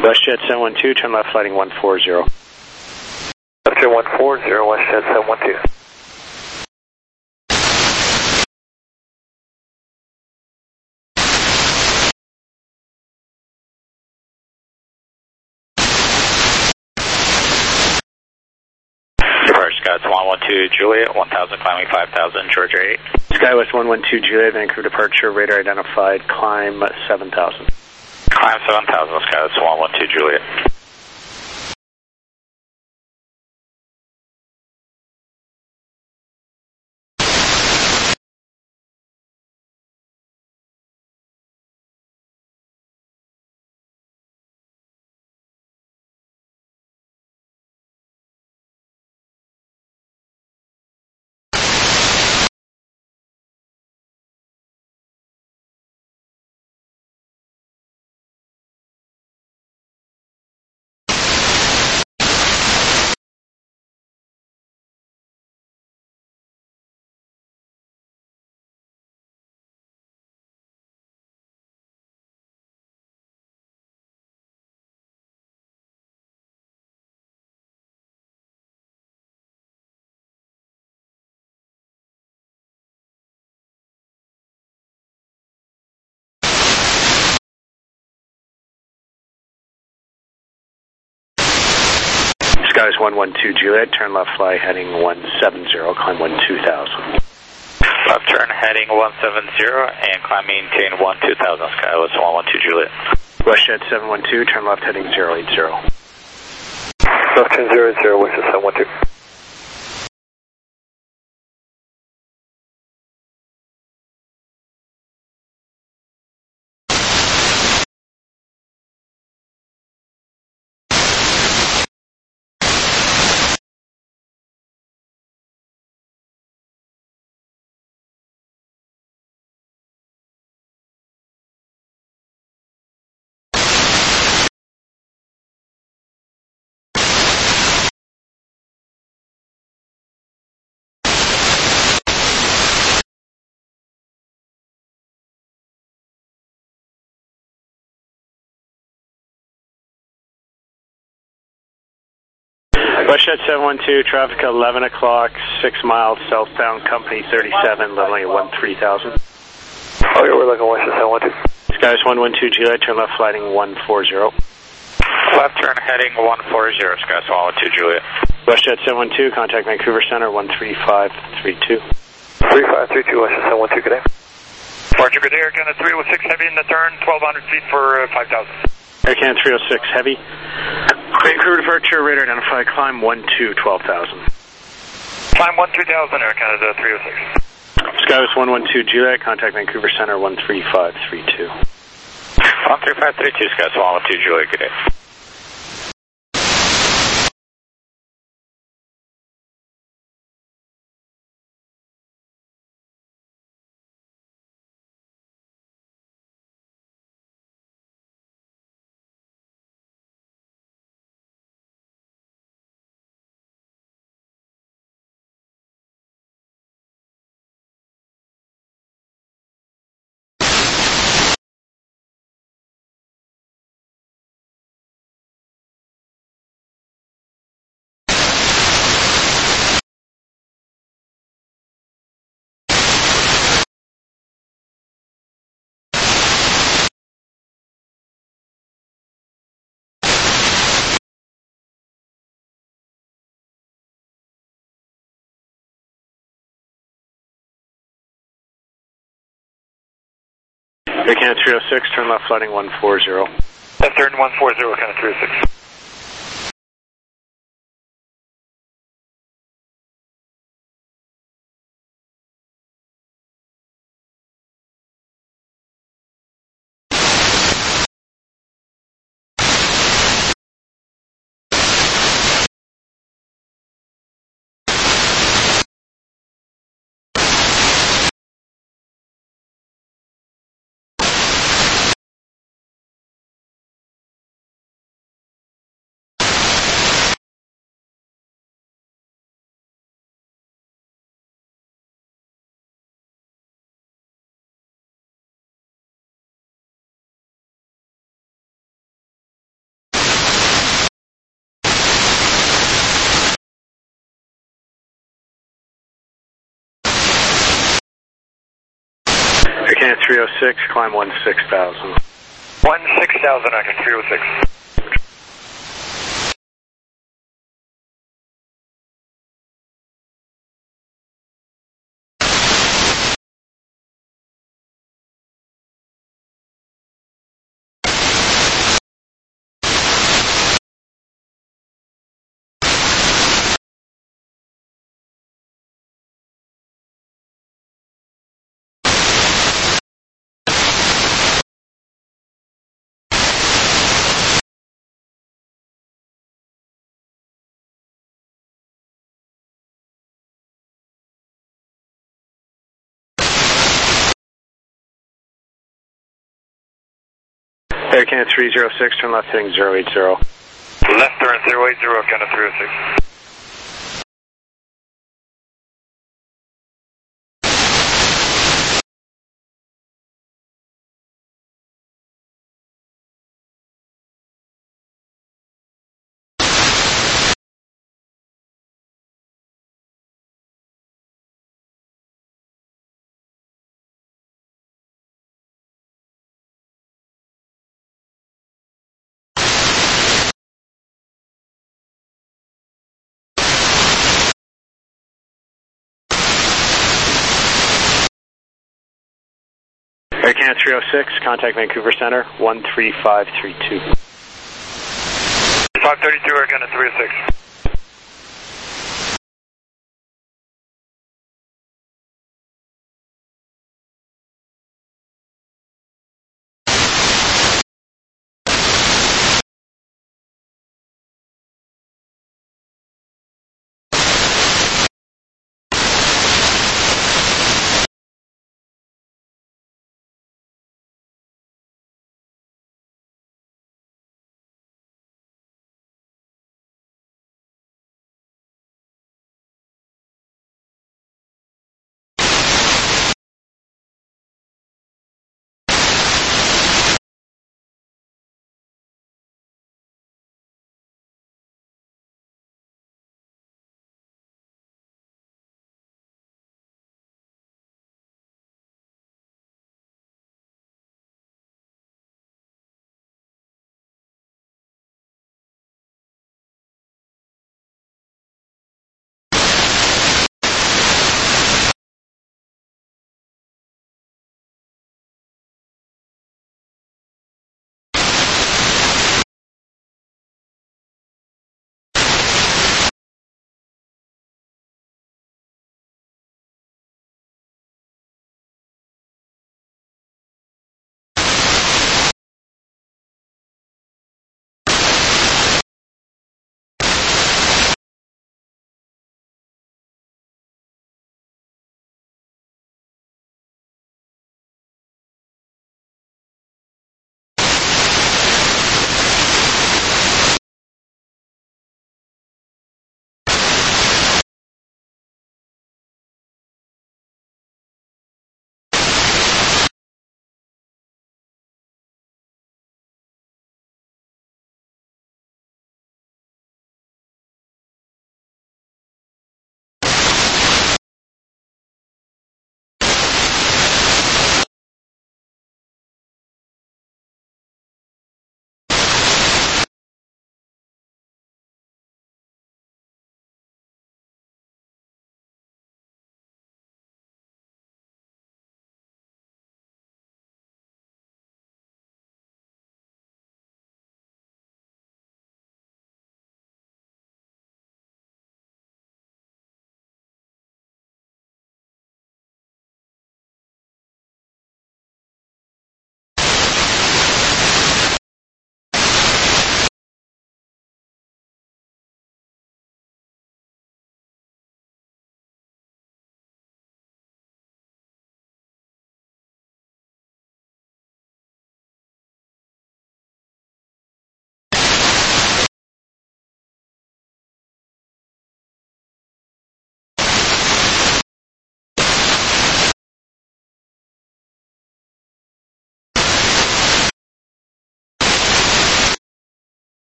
WestJet 712, turn left, flighting 140. WestJet 140, WestJet 712. Departure Skywest 112 Juliet, 1000, climbing 5000, Georgia 8. Skywest 112 Juliet, Vancouver departure, radar identified, climb 7000. Climb 7000, Skywest 112 Juliet. Skywest 112 Juliet, turn left, fly heading 170, climb 12000. Left turn heading 170 and climb maintain 12000, Skywest 112 Juliet. WestJet 712, turn left, heading 080. Left turn 00, WestJet 712. WestJet 712, traffic 11 o'clock, 6 miles southbound, company 37, leveling at 13,000. Okay, we're looking WestJet 712. Skywest 112 Juliet, turn left, flighting 140. Left turn heading 140, Skywest 112 Juliet. WestJet 712, contact Vancouver Center 13532. 3532, WestJet 712, good day. Departure, good day, Air Canada 306 heavy in the turn, 1200 feet for 5000. Air Canada 306 heavy. Vancouver departure, radar identified, climb 12, 12,000. Climb 12000, Air Canada 306. Skywest 112 Juliet, contact Vancouver Center 13532. 13532, Skywest 112 Juliet, good day. Air Canada 306, turn left, flighting 140. Left turn 140, Canada 306. Air Canada 306, climb 16,000. 16,000, I can 306. Air Canada 306, turn left heading 080. Left turn 080, Canada 306. Air Canada 306, contact Vancouver Center, 13532. 532, Air Canada 306.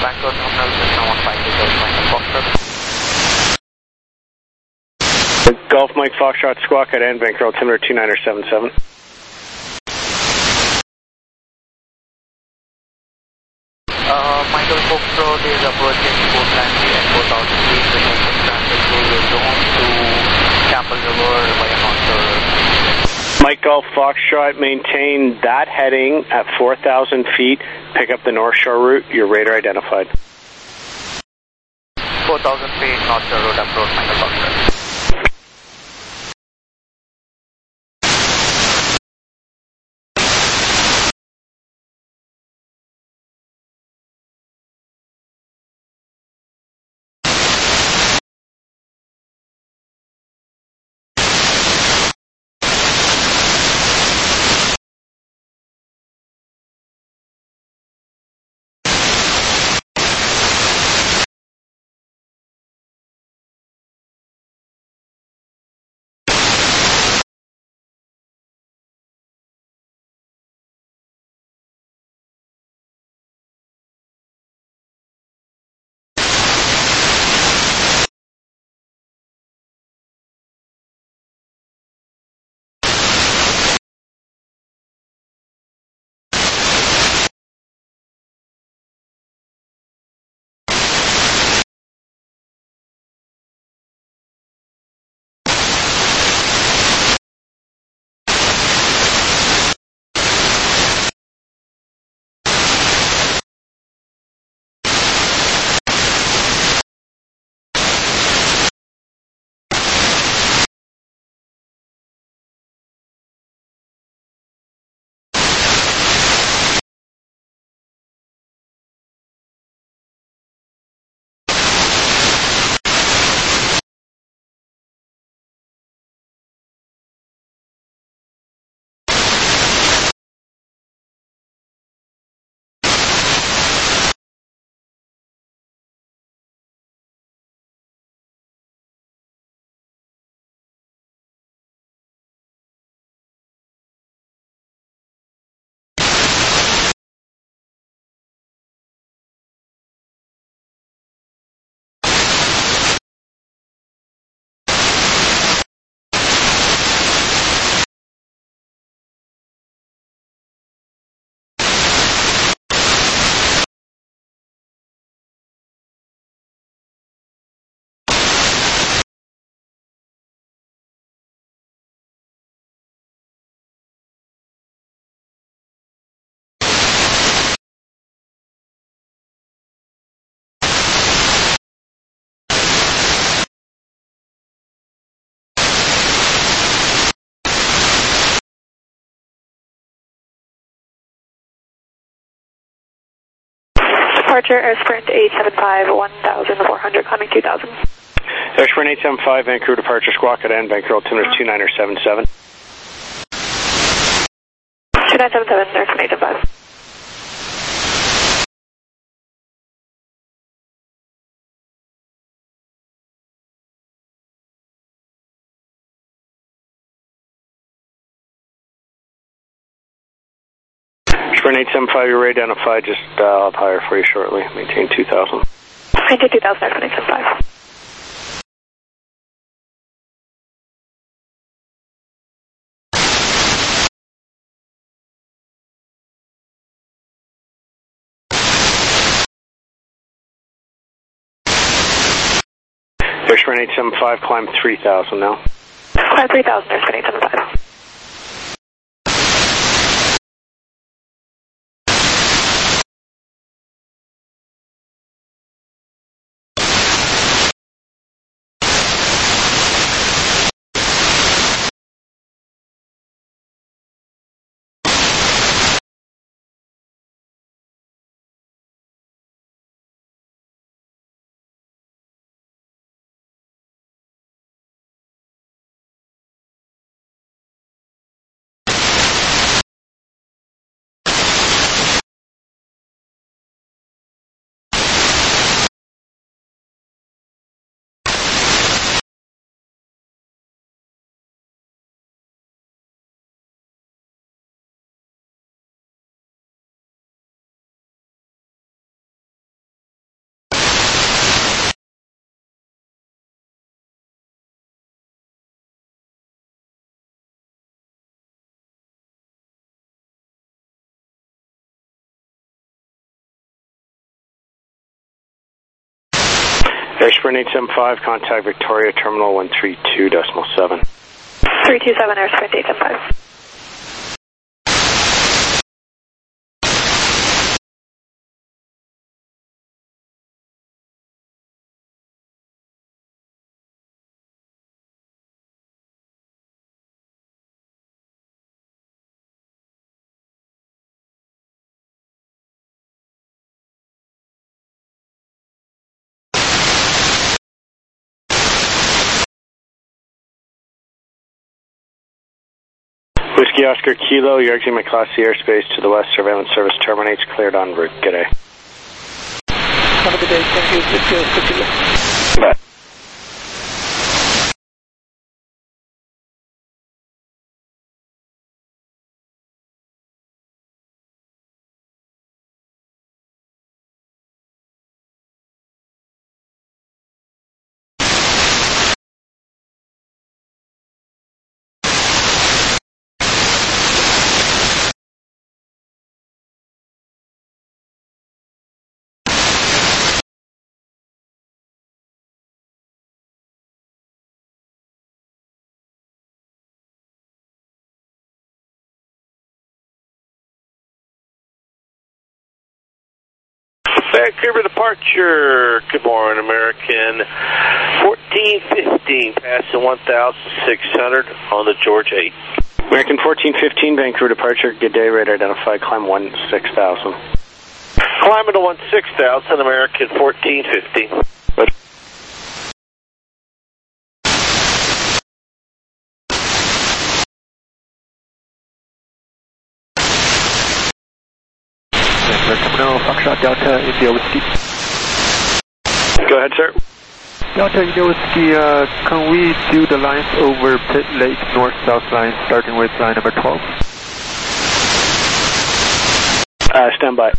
Bangalore Terminal, Cessna 152 Golf Mike Foxtrot. Golf Mike Foxtrot, Squawk at Vancouver altimeter 2977. Michael Foxtrot is approaching Portland at 4,000 feet, requesting transfer to the zone to Campbell River via North Shore. Mike Golf Foxtrot, maintain that heading at 4,000 feet. Pick up the North Shore route. Your radar identified. 4,000 feet, North Shore road approach, Michael Foxtrot. Departure Airsprint 875, 1,400, climbing 2,000. Airsprint 875, Vancouver departure, Squawk at Vancouver altimeter 2977. 2977, Airsprint 875. Airsprint 875, you're identified, just up higher for you shortly. Maintain 2000. Maintain 2000, Airsprint 875. Airsprint 875, climb 3000 now. Climb 3000, Airsprint 875. Airsprint 875, contact Victoria Terminal 132.7. 327 Airsprint 875. Whiskey Oscar Kilo, you're exiting my Class C airspace to the west. Surveillance service terminates. Cleared en route. G'day. Have a good day. Thank you. Whiskey Oscar Kilo. Bye. Vancouver departure. Good morning, American. 1415, passing 1,600 on the George 8. American 1415, Vancouver departure. Good day, radar identified. Climb 16,000. Climbing to 16,000, American 1415. Good. Terminal, Foxtrot Delta, India Whiskey. Go ahead, sir. Delta, India Whiskey, can we do the lines over Pit Lake north-south line starting with line number 12? Stand by.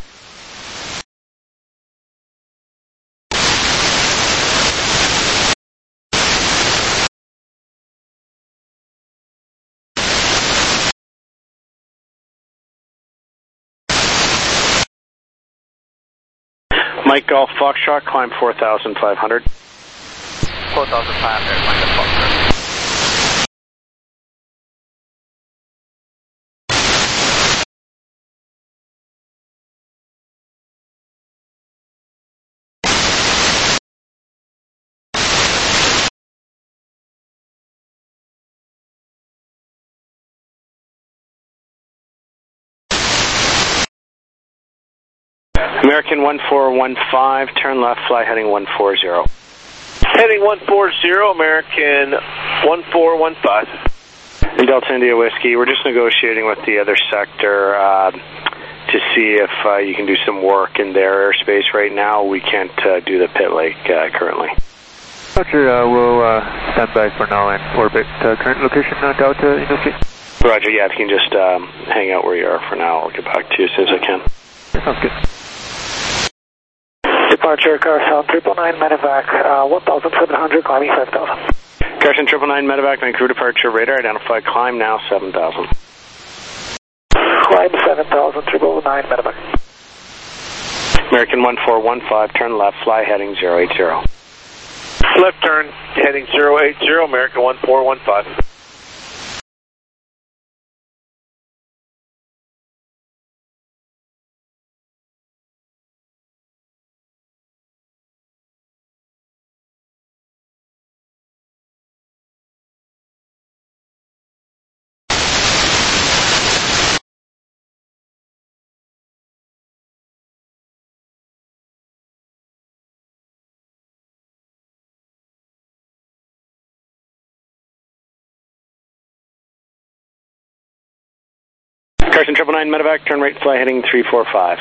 Mike Golf Foxtrot, climb 4,500. 4,500, Mike Golf Foxtrot. American 1415, turn left, fly heading 140. Heading 140, American 1415. In Delta India Whiskey, we're just negotiating with the other sector to see if you can do some work in their airspace right now. We can't do the Pit Lake currently. Roger, we'll stand by for now and orbit current location Delta India Whiskey. Roger, yeah, if you can just hang out where you are for now, I'll get back to you as soon as I can. Sounds good. Departure, Carson 999 Medevac, 1,700, climbing 5,000. Carson 999 Medevac, Vancouver departure, radar identified, climb now 7,000. Climb 7,000, 999 Medevac. American 1415, turn left, fly heading 080. Left turn, heading 080, American 1415. Carson 999 Medevac, turn right, fly heading 345.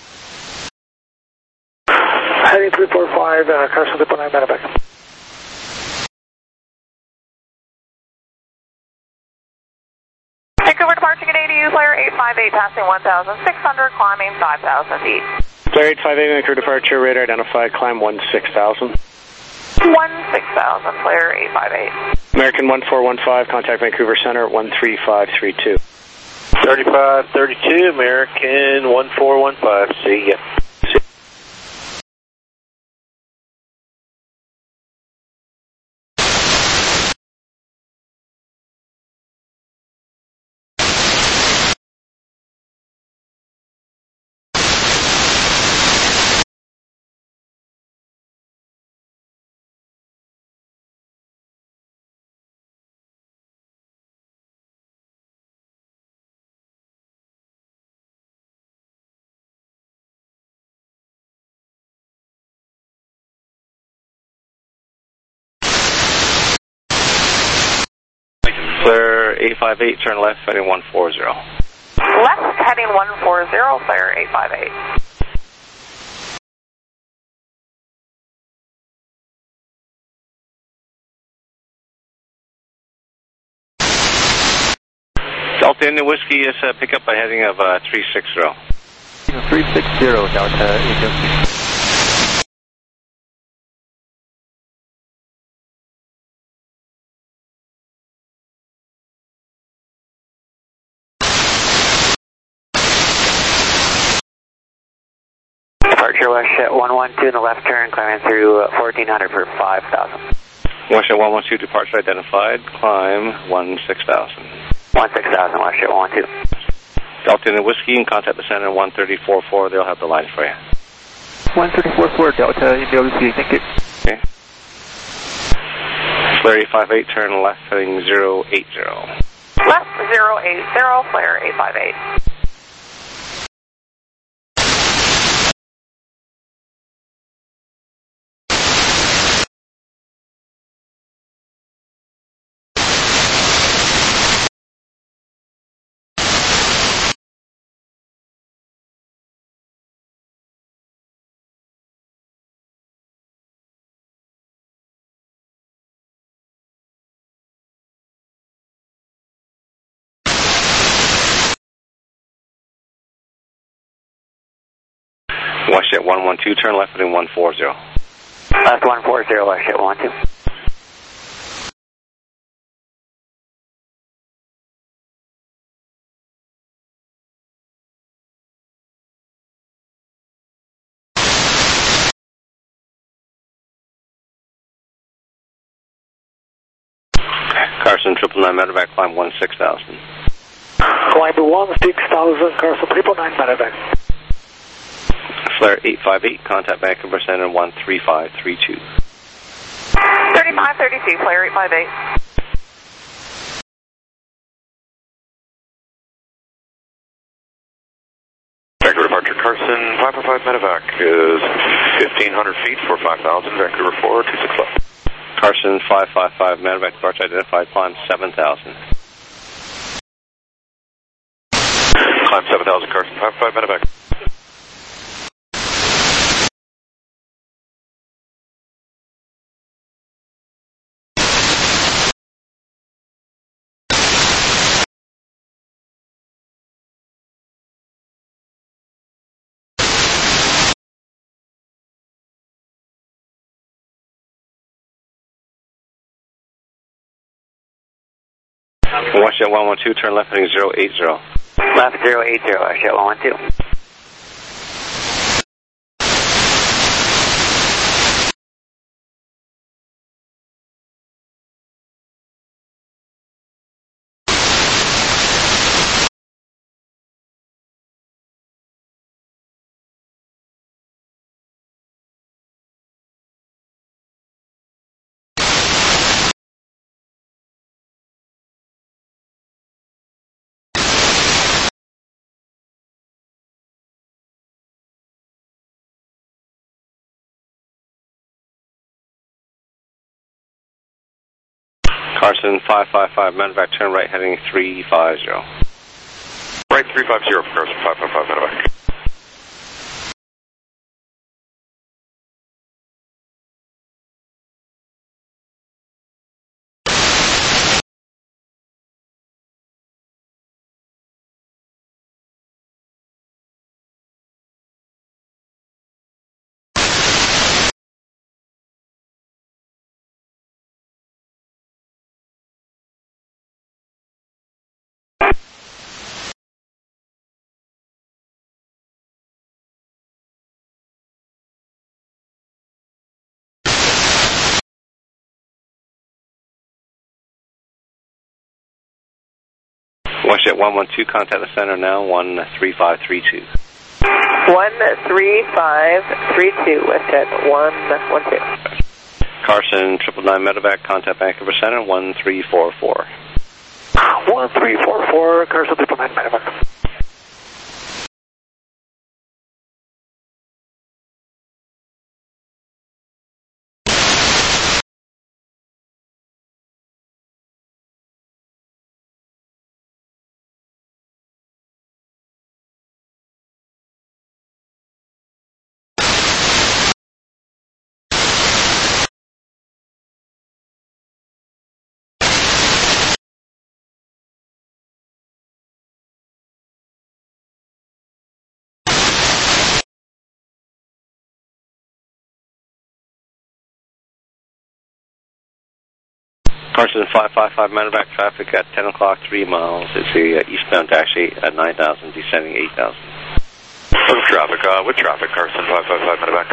Heading 345, Carson 999 Medevac. Vancouver departure, good day to you, Flyer 858, passing 1,600, climbing 5,000 feet. Flyer 858, Vancouver departure, radar identified, climb 16,000. 16,000, Flyer 858. American 1415, contact Vancouver Center, 13532. 3532, American 1415, see ya. 858, turn left, heading 140. Left, heading 140, flare 858. Delta Indian Whiskey is pick up by heading of 360. 360, Delta Indian. Departure WestJet 112 in the left turn, climbing through 1400 for 5,000. WestJet 112, departure identified, climb 16,000. 16,000, WestJet 112. Delta Indian Whiskey, and contact the center 134.4, they'll have the line for you. 134.4, Delta Indian Whiskey, thank you. Okay. Flare 858, turn left, heading 080. Left 080, flare 858. WestJet 112, turn left, heading 140. Left 140, WestJet 112. Carson 999 medevac, climb 16,000. Climb 16,000, Carson 999 medevac. Flare 858, contact Vancouver Center 13532. 3532, flare 858. Vancouver departure Carson 555 medevac is 1,500 feet for 5,000, Vancouver 426 left. Carson 555 medevac, departure identified, climb 7,000. Climb 7,000, Carson 555 medevac. WestJet 112, turn left, heading 080. Left 080, WestJet 112. Carson 555 medevac, turn right, heading 350. Right 350 for Carson 555 medevac. WestJet 112, contact the center now, 13532. 13532, WestJet 112. Carson 999 medevac, contact Vancouver Center 1344. 1344, Carson 999 medevac. Carson 555 medevac traffic at 10 o'clock, 3 miles. It's the eastbound dash 8 at 9,000, descending 8,000. With traffic, Carson 555 medevac.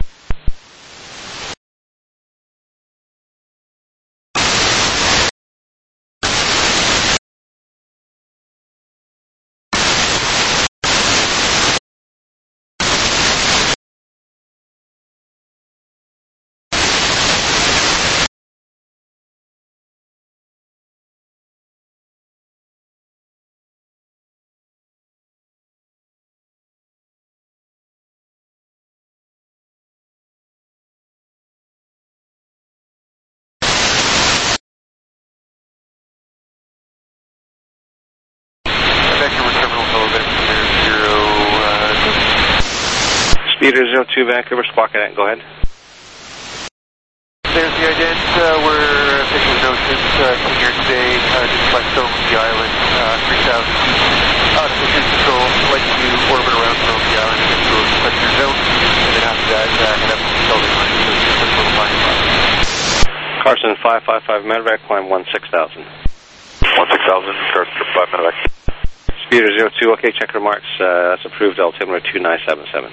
Speeder 02 Vancouver, Squawk Cadet, go ahead. There's the ident. We're fishing the Oceans here today, just west over the island, 3,000 feet. Out of Fisheries Control, like to orbit around the island and get to a pressure zone, and then after that, head up to the Southern Line, so just a quick little flying process. Carson 555 medevac, climb 16,000. 16,000, Carson 5 medevac. Speeder 02, okay, check remarks. That's approved, altimeter 2977.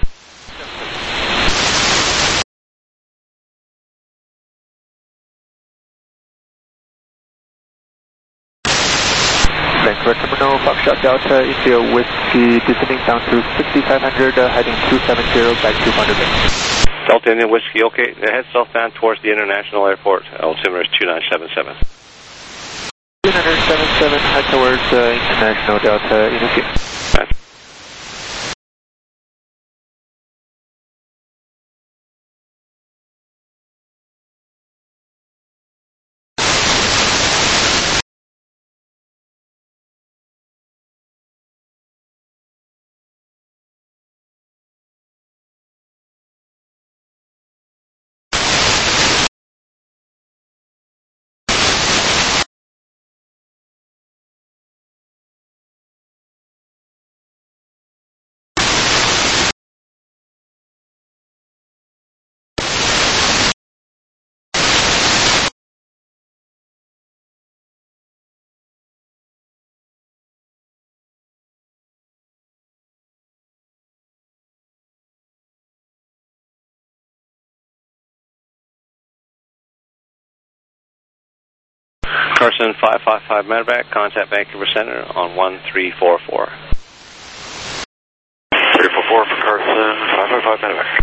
Vancouver Terminal, Foxtrot Delta, India Whiskey, descending down to 6,500, heading 270, back to Vanderbilt. Delta India Whiskey, okay, head southbound towards the International Airport, altimeter is 2977. 2977, head towards International Delta, India. Carson 555 medevac, contact Vancouver Center on 1344. 344 for Carson 555 medevac.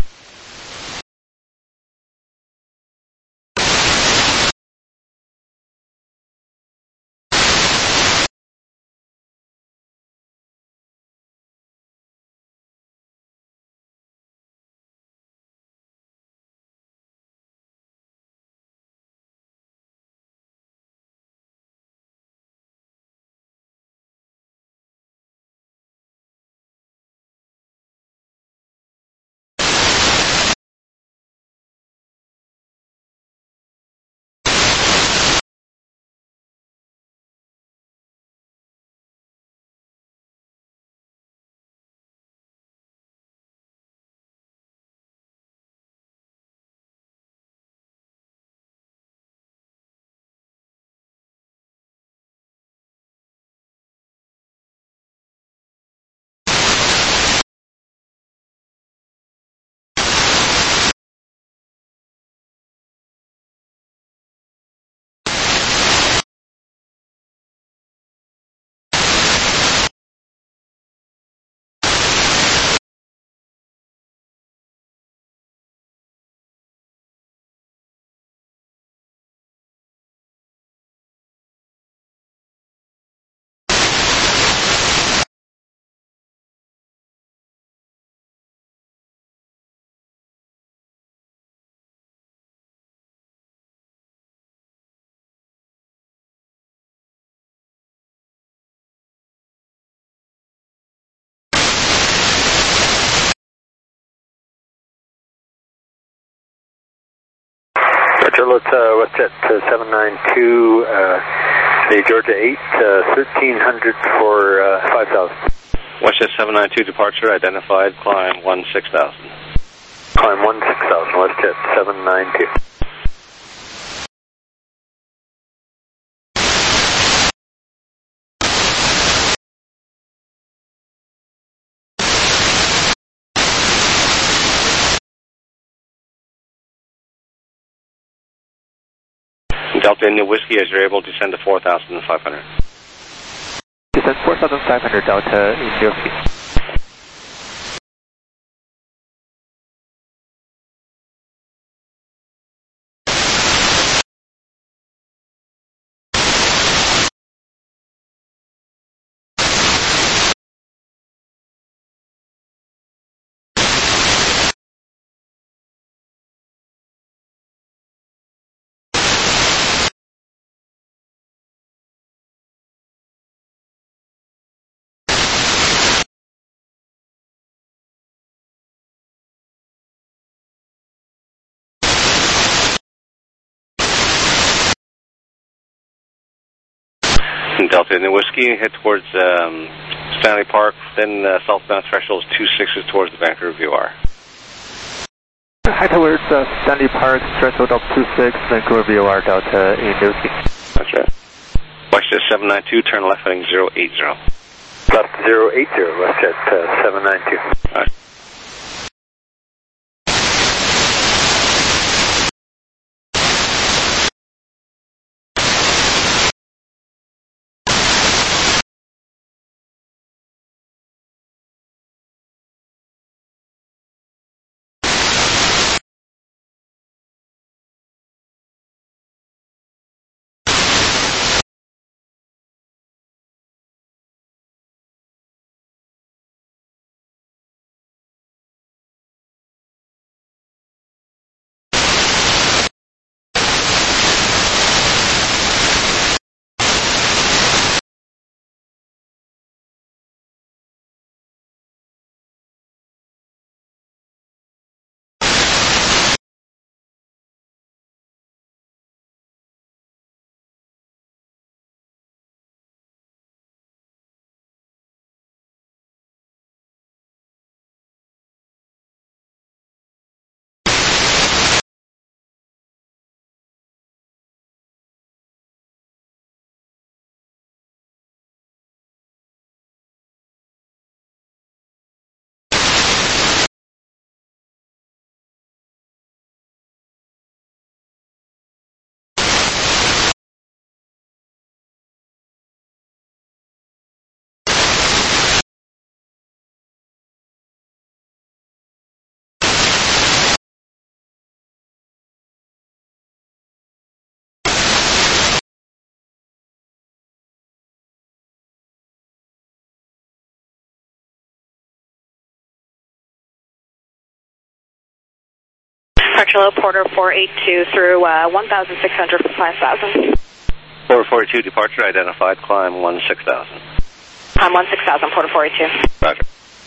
Let's WestJet 792, the Georgia 8, 1300 for 5,000. WestJet 792 departure identified, climb 16,000. Climb 16,000, WestJet 792. Delta India Whiskey, as you're able to descend to 4,500. Descend 4,500 Delta India Whiskey. Delta India Whiskey, head towards Stanley Park, then southbound threshold is 26 towards the Vancouver VOR. Head towards Stanley Park, threshold of 26, Vancouver VOR, Delta India Whiskey. That's right. WestJet 792, turn left heading 080. Left 080, WestJet 792. All right. Hello, Porter 482 through 1,600 for 5,000. Porter 482, departure identified, climb 16,000. I'm 16,000, Porter 482. Roger.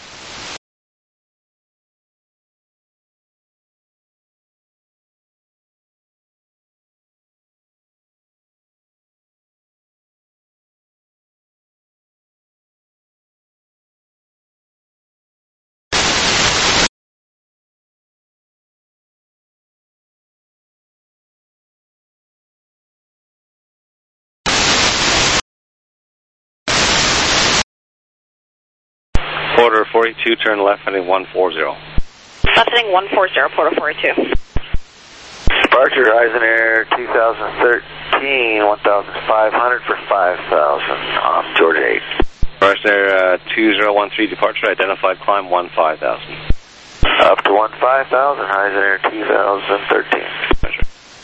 Porter 482, turn left heading 140. Left heading 140, Porter 482. Departure, Ryanair 2013, 1,500 for 5,000, Georgia 8. Ryanair 2013, departure identified, climb 15,000. Up to 15,000, Ryanair 2013. Measure.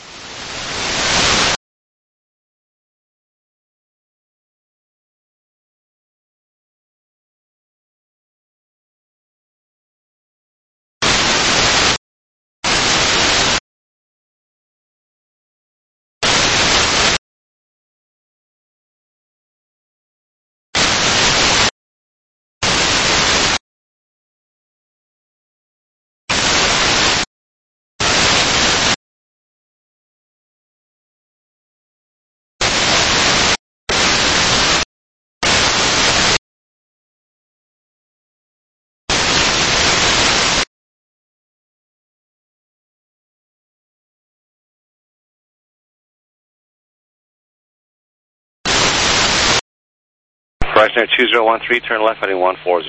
Ryanair 2013, turn left heading 140.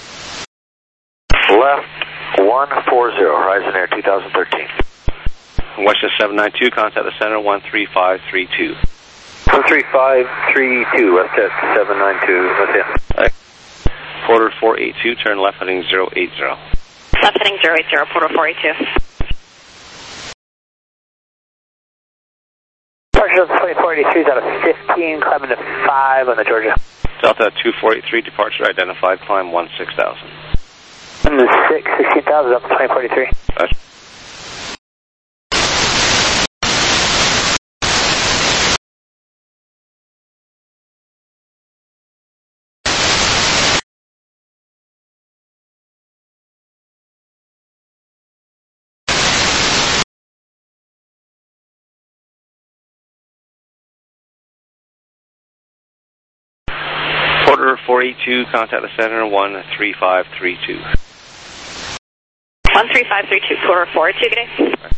Left 140, Ryanair 2013. WestJet 792, contact the center 13532. 13532, WestJet 792, that's it. Porter 482, turn left heading 080. Left heading 080, Porter 482. Departure 2483 is out of 15, climbing to 5 on the Georgia. Delta 2483, departure identified, climb 16,000. And the 16,000 up to 2483. Porter 482, contact the center 13532. 13532, Porter 482, good day.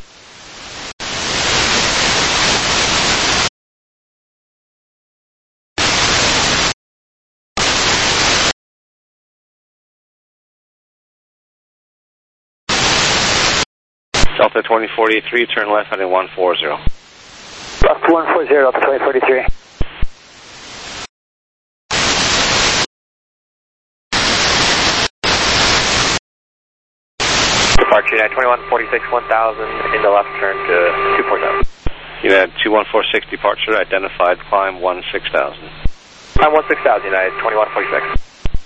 Delta 2483, turn left heading 140. Left 140, Delta 2043. Departure United 2146, 1000, in the left turn to 24000. United 2146, departure identified, climb 16,000. Climb 16,000, United 2146.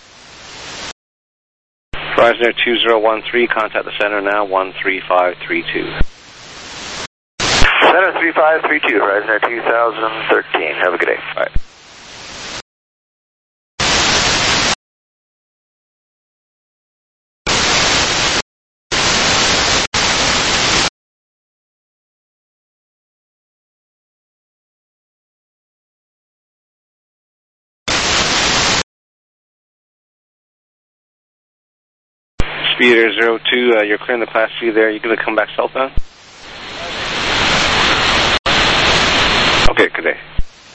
Horizon Air 2013, contact the center now 13532. Center 3532, Horizon Air 2013. Have a good day. Bye. Speed Air 02, you're clearing the Class C there. You're going to come back southbound? Okay, good day.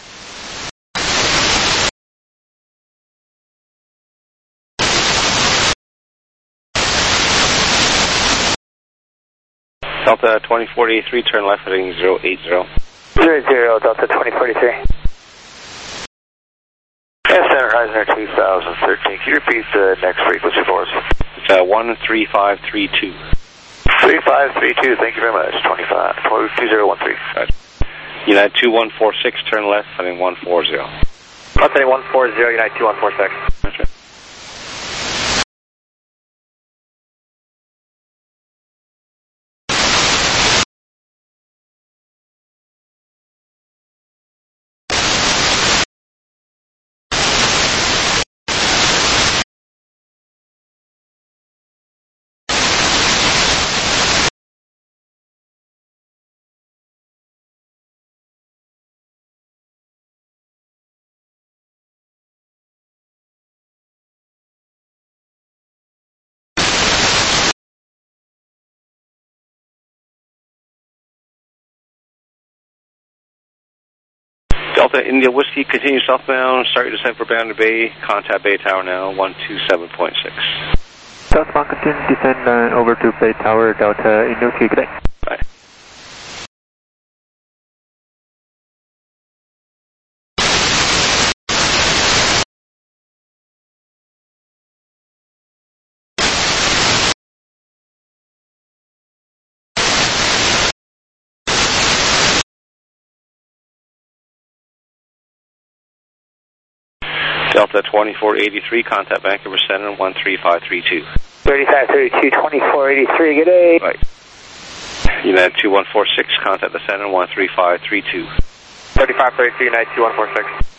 Delta 2483, turn left heading 080. 00, Delta 2043. Yes, Center Horizon Air 2013. Can you repeat the next frequency for us? It's 13532. 3532, thank you very much. 2013. Right. United 2146, turn left heading 140. Left heading 140, United 2146. That's right. Delta India Whiskey, continue southbound, start your descent for Boundary Bay, contact Bay Tower now, 127.6. Southbound, continue descend over to Bay Tower, Delta India Whiskey, good day. Bye. Delta 2483, contact Vancouver Center 13532. 3532, 2483, good day. Right. United 2146, contact the center 13532. 3532, United 2146.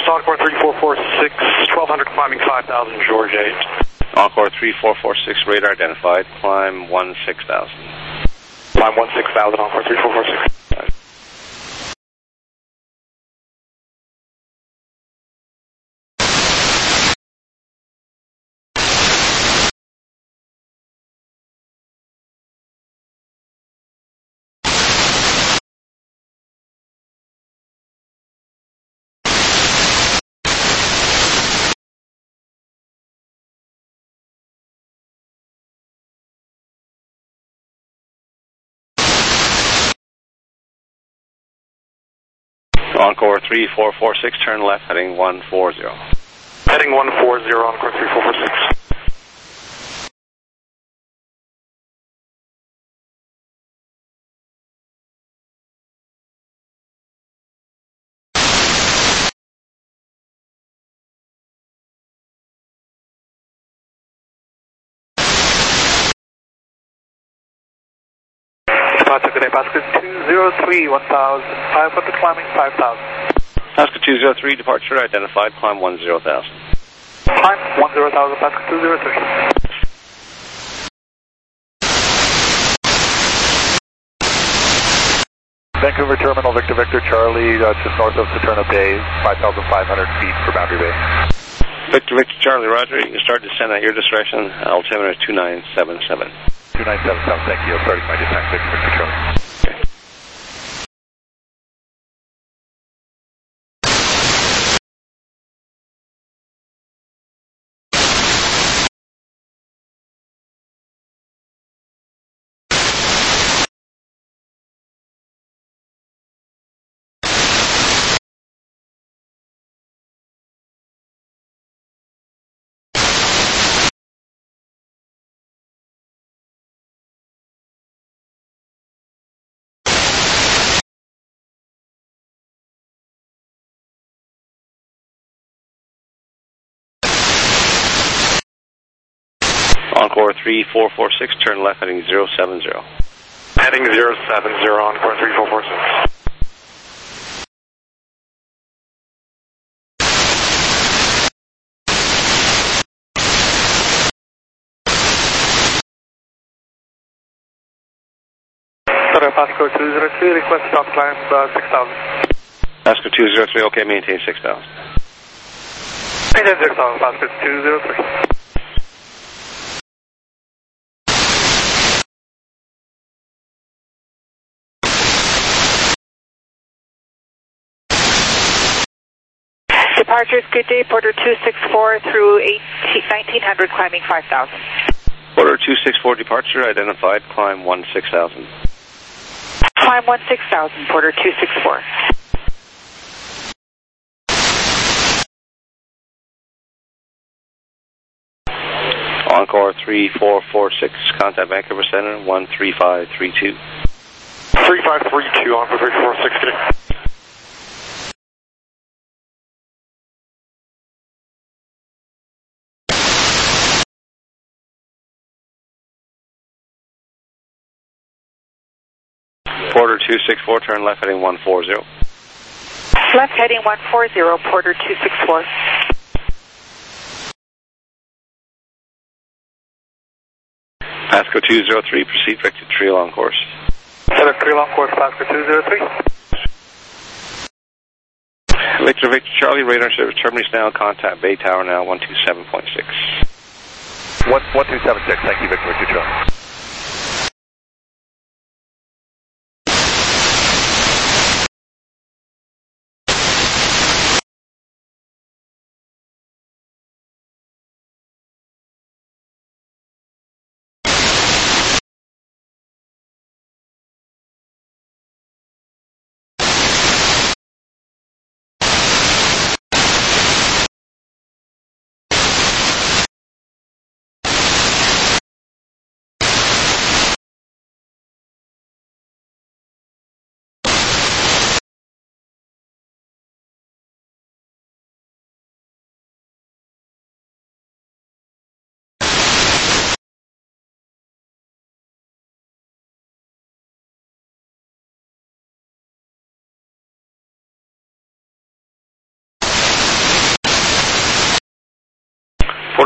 Encore 3446, 1200 climbing 5000, George 8. Encore 3446, radar identified, climb 16,000. Climb 16,000, Encore 3446. Encore 3446, turn left, heading 140. Heading 140, Encore 3446. Departure good day, Pascal 203, 1,500 climbing 5,000. Pascal 203, departure identified, climb 10,000. Climb 10,000, Pascal 203. Vancouver Terminal, Victor Victor Charlie, just north of Saturno Bay, 5,500 feet for Boundary Bay. Victor Victor Charlie, roger. You can start descent at your discretion. Altimeter 2977. 2977, thank you. Starting my descent, Victor Victor Charlie. Okay. Encore 3446, turn left, heading 070. Heading 070, Encore 3446. Sorry, Pascal 203, request stop climb 6,000. Pascal 203, okay, maintain 6,000. Maintain 6,000, Pascal 203. Departures, good day, Porter 264 through 1900, climbing 5,000. Porter 264, departure identified, climb 16,000. Climb 16,000, Porter 264. Encore 3446, contact Vancouver Center, 13532. 3532, Encore 3446, good day. Porter 264, turn left, heading 140. Left heading 140, Porter 264. Pasco 203, proceed direct to Trial on course. Select Trial on course, Pascal 203. Victor Victor Charlie, radar service terminus now, contact Bay Tower now, 127.6. 1276, thank you, Victor Victor Charlie.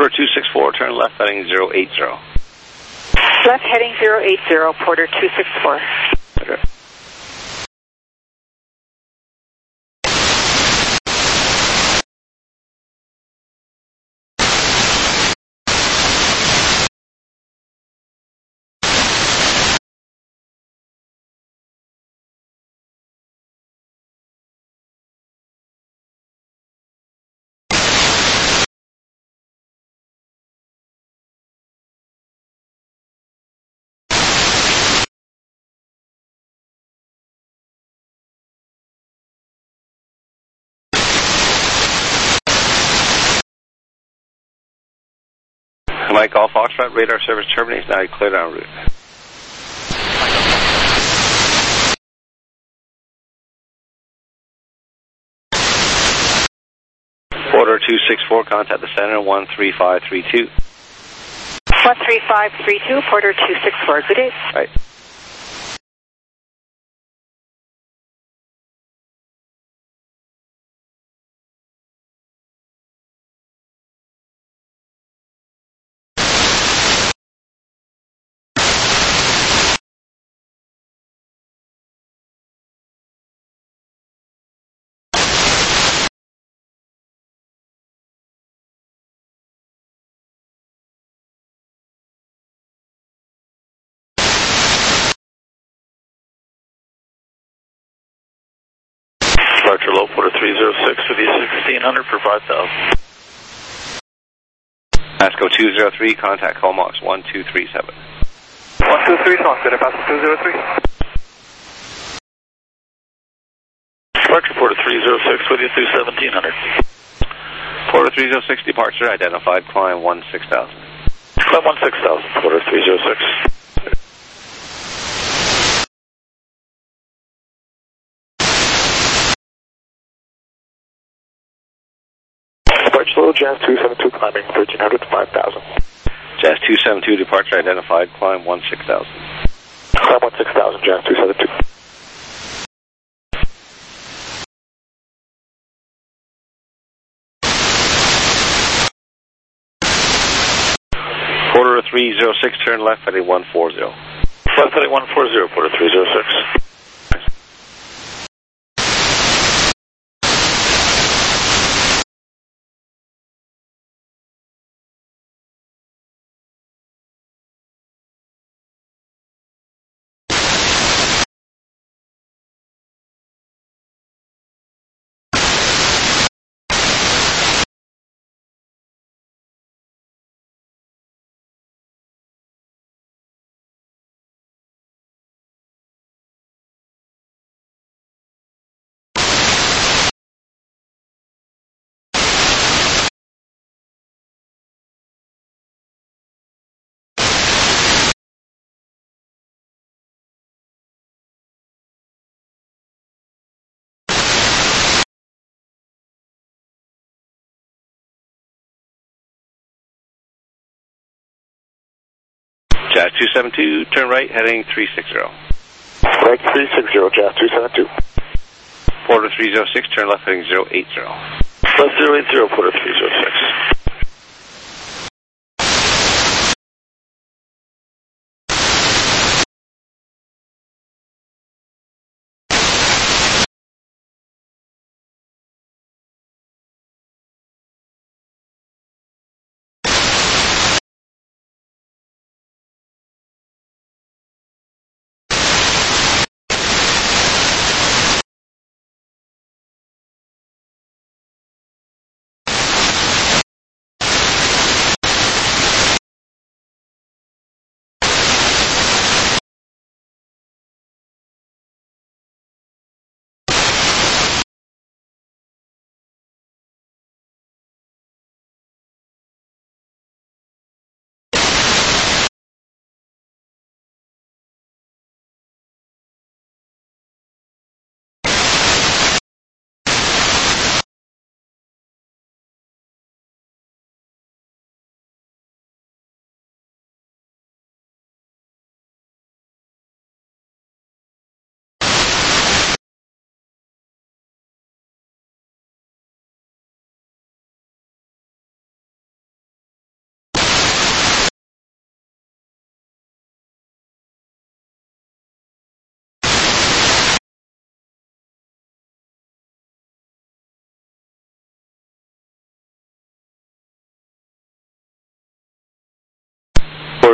Porter 264, turn left heading 080. Left heading 080, Porter 264. Okay. Mike Golf Foxtrot, radar service terminates, now you cleared en route. Porter 264, contact the center, 13532. 13532, Porter 264, good day. Right. Departure low, Porter 306 for the 1600 for 5,000. ASCO 203, contact Comox 1237. 123, sounds good. Pass 203. Departure Porter 306 with you through 1700. Porter 306, departure identified, climb 16,000. Climb 16,000, Porter 306. Departure low, Jazz 272 climbing 1300 to 5,000. Jazz 272, departure identified, climb 16,000. Climb 16,000, Jazz 272. Porter 306, turn left heading 140. Left heading 140, Porter 306. Jazz 272, turn right, heading 360. Right 360, Jazz 272. Porter 306, turn left, heading 080. Left 080, Porter 306.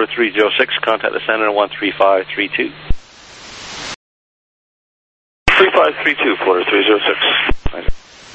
306, contact the center 13532. 3532, Porter 306.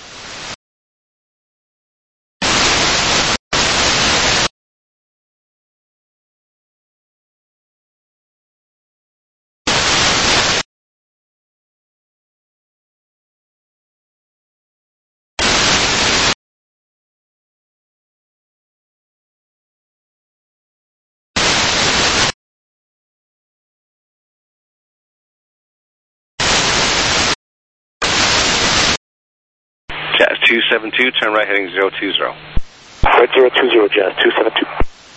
Jazz 272, turn right heading 020. Right 020, Jazz 272.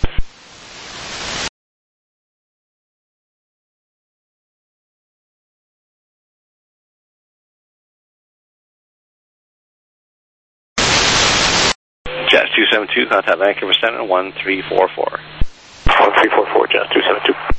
Jazz 272, contact Vancouver Center 1344. 1344, Jazz 272.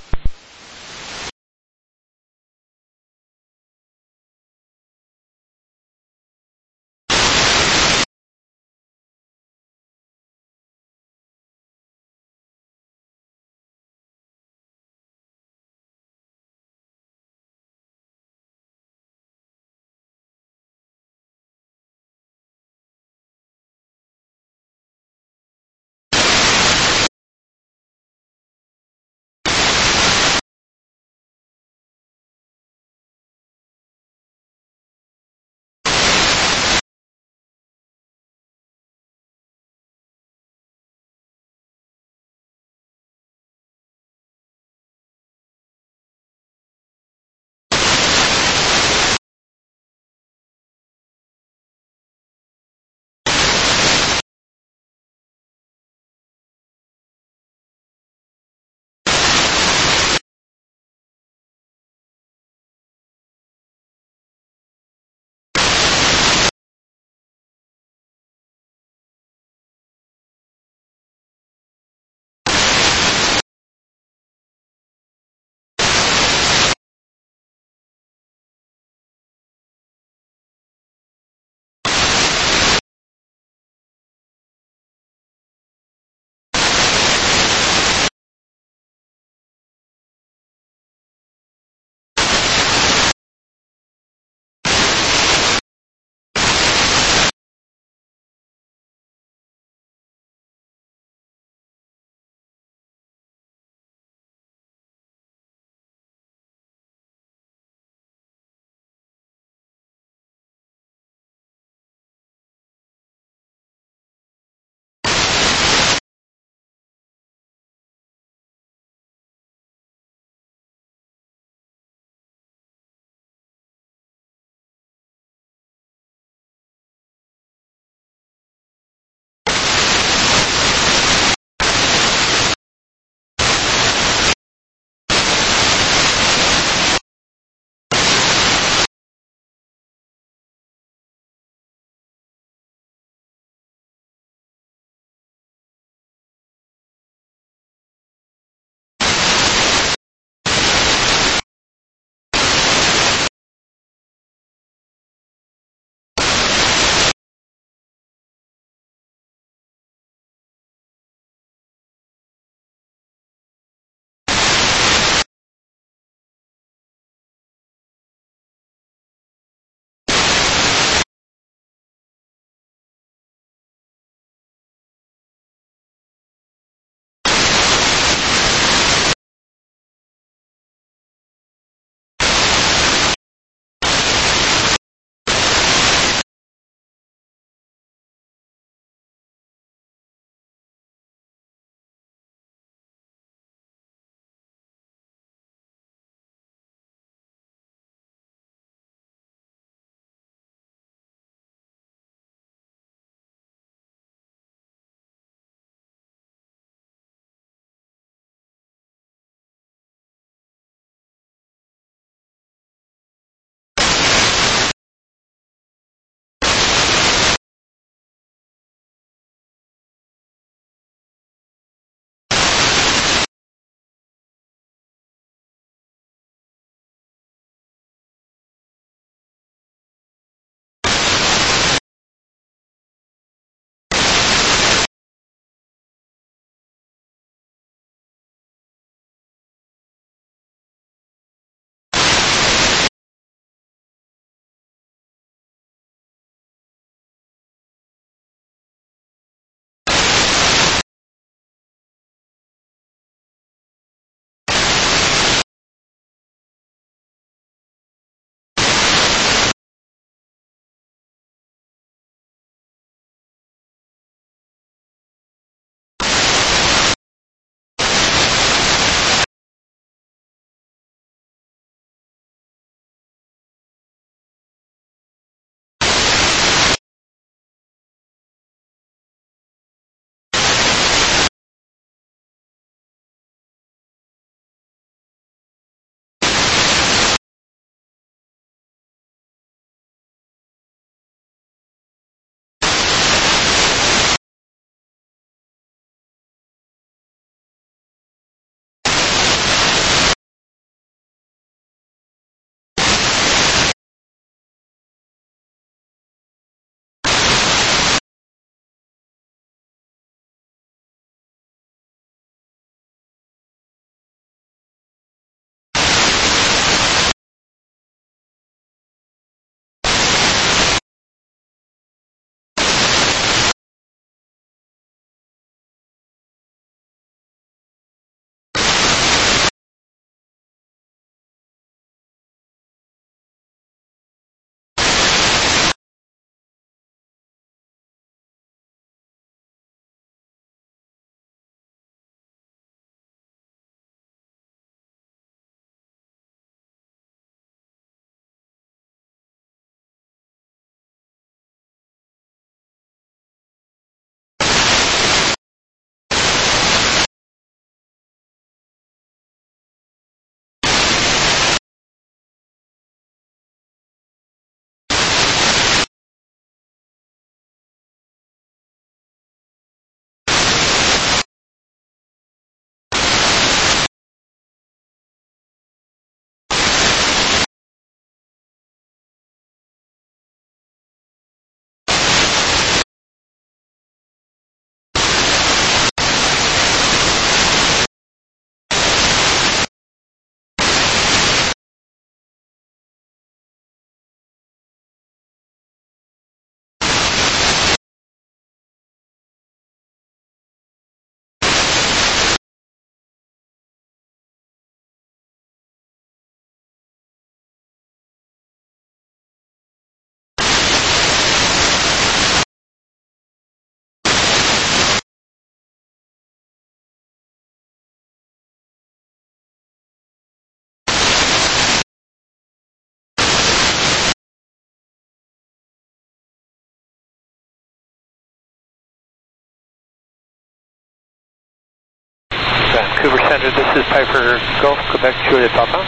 Vancouver Center, this is Piper Golf, Quebec Juliet Papa.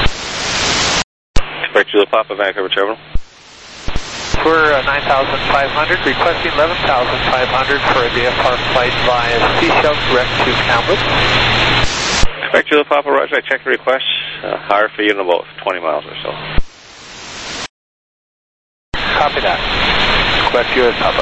Quebec Juliet Papa, Vancouver Terminal. We're 9,500, requesting 11,500 for a VFR flight via Seychelles direct to Kamloops. Quebec Juliet Papa, roger, I checked the request. Higher for you in about 20 miles or so. Copy that. Quebec Juliet Papa.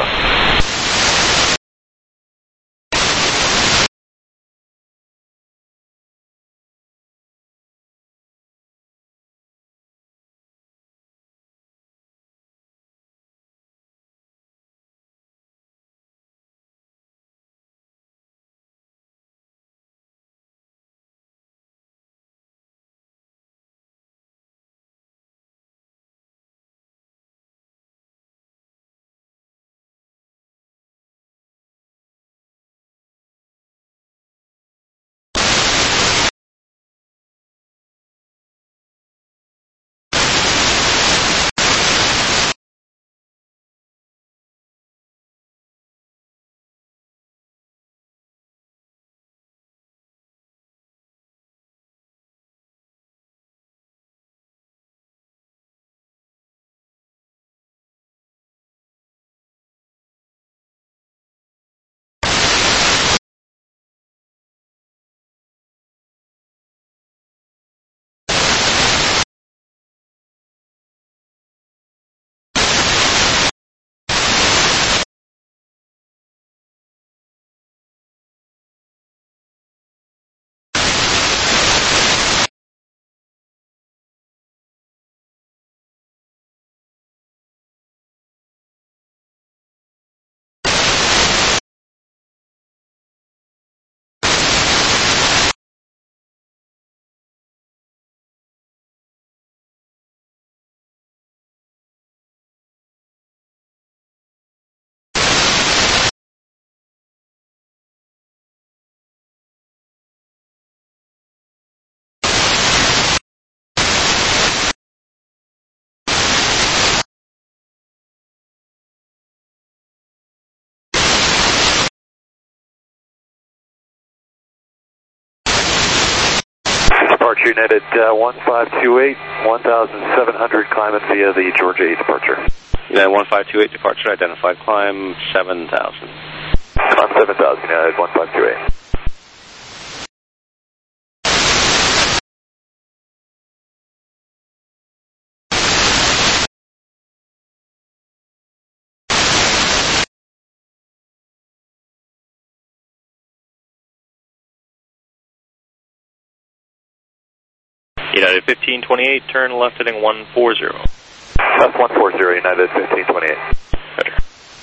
Departure United 1528, 1,700 climbing via the Georgia 8 departure. United 1528 departure, identified climb 7,000. Climb 7,000, United 1528. United 1528, turn left heading 140. Left 140, United 1528. Better.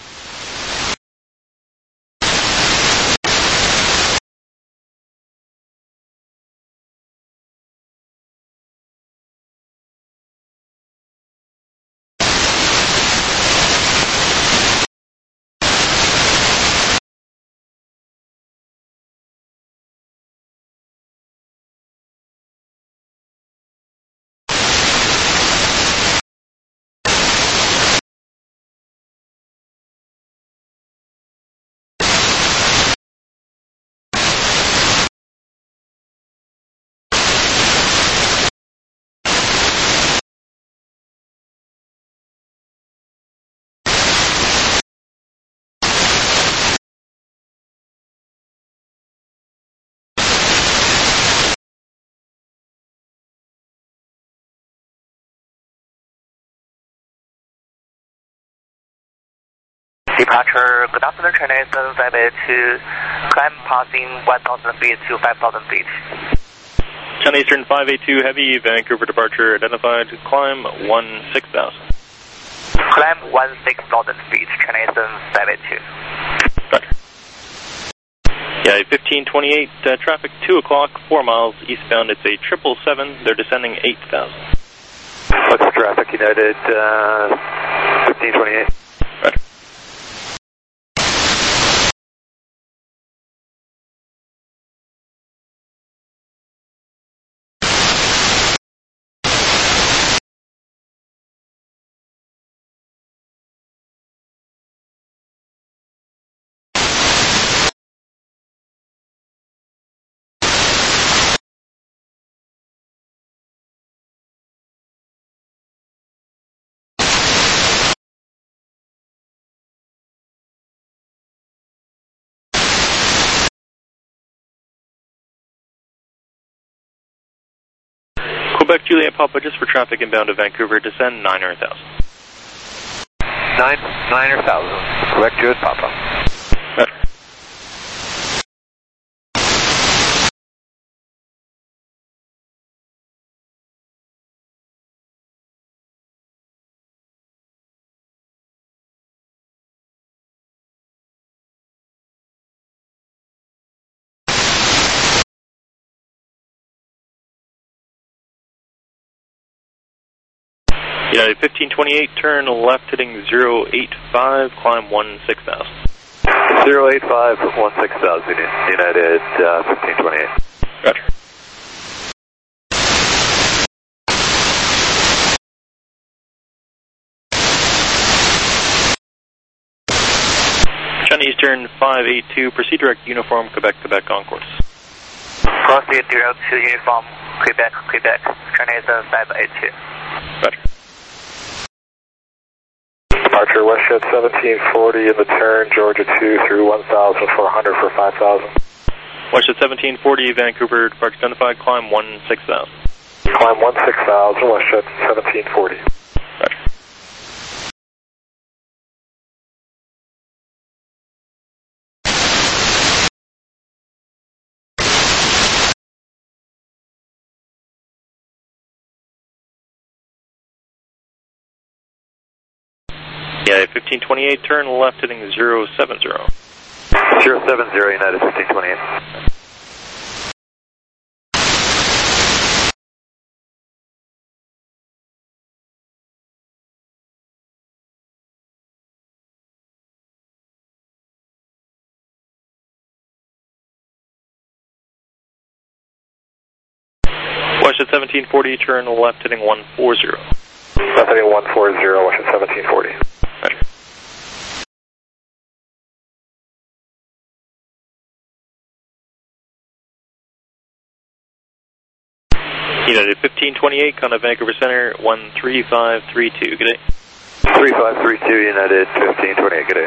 Departure, good afternoon, China Eastern 582, climb passing 1,000 feet to 5,000 feet. China Eastern 582, heavy, Vancouver departure, identified, climb 16,000. Climb 16,000 feet, China Eastern 582. Roger. Yeah, 1528, traffic 2 o'clock, 4 miles eastbound, it's a 777, they're descending 8,000. What's the traffic, United 1528? Roger. Quebec Juliet Papa, just for traffic inbound to Vancouver, descend 9,000. 9,000. Quebec Juliet Papa. Roger. United 1528, turn left heading 085, climb 16,000. 085, 16,000, United 1528. Roger. China Eastern 582, proceed direct uniform, Quebec, Quebec on course. Proceed direct to uniform, Quebec, Quebec, China Eastern 582. Roger. Departure WestJet 1740 in the turn, Georgia 2 through 1,400 for 5,000. WestJet 1740, Vancouver, departure identified, climb 16,000. Climb 16,000, WestJet 1740. Roger. Yeah, 1528, turn left heading 070. 070, United 1528. WestJet 1740, turn left heading 140. Left heading 140, WestJet 1740. Roger. United 1528, Contact Vancouver Center, 13532, good day. 3532, United 1528, good day.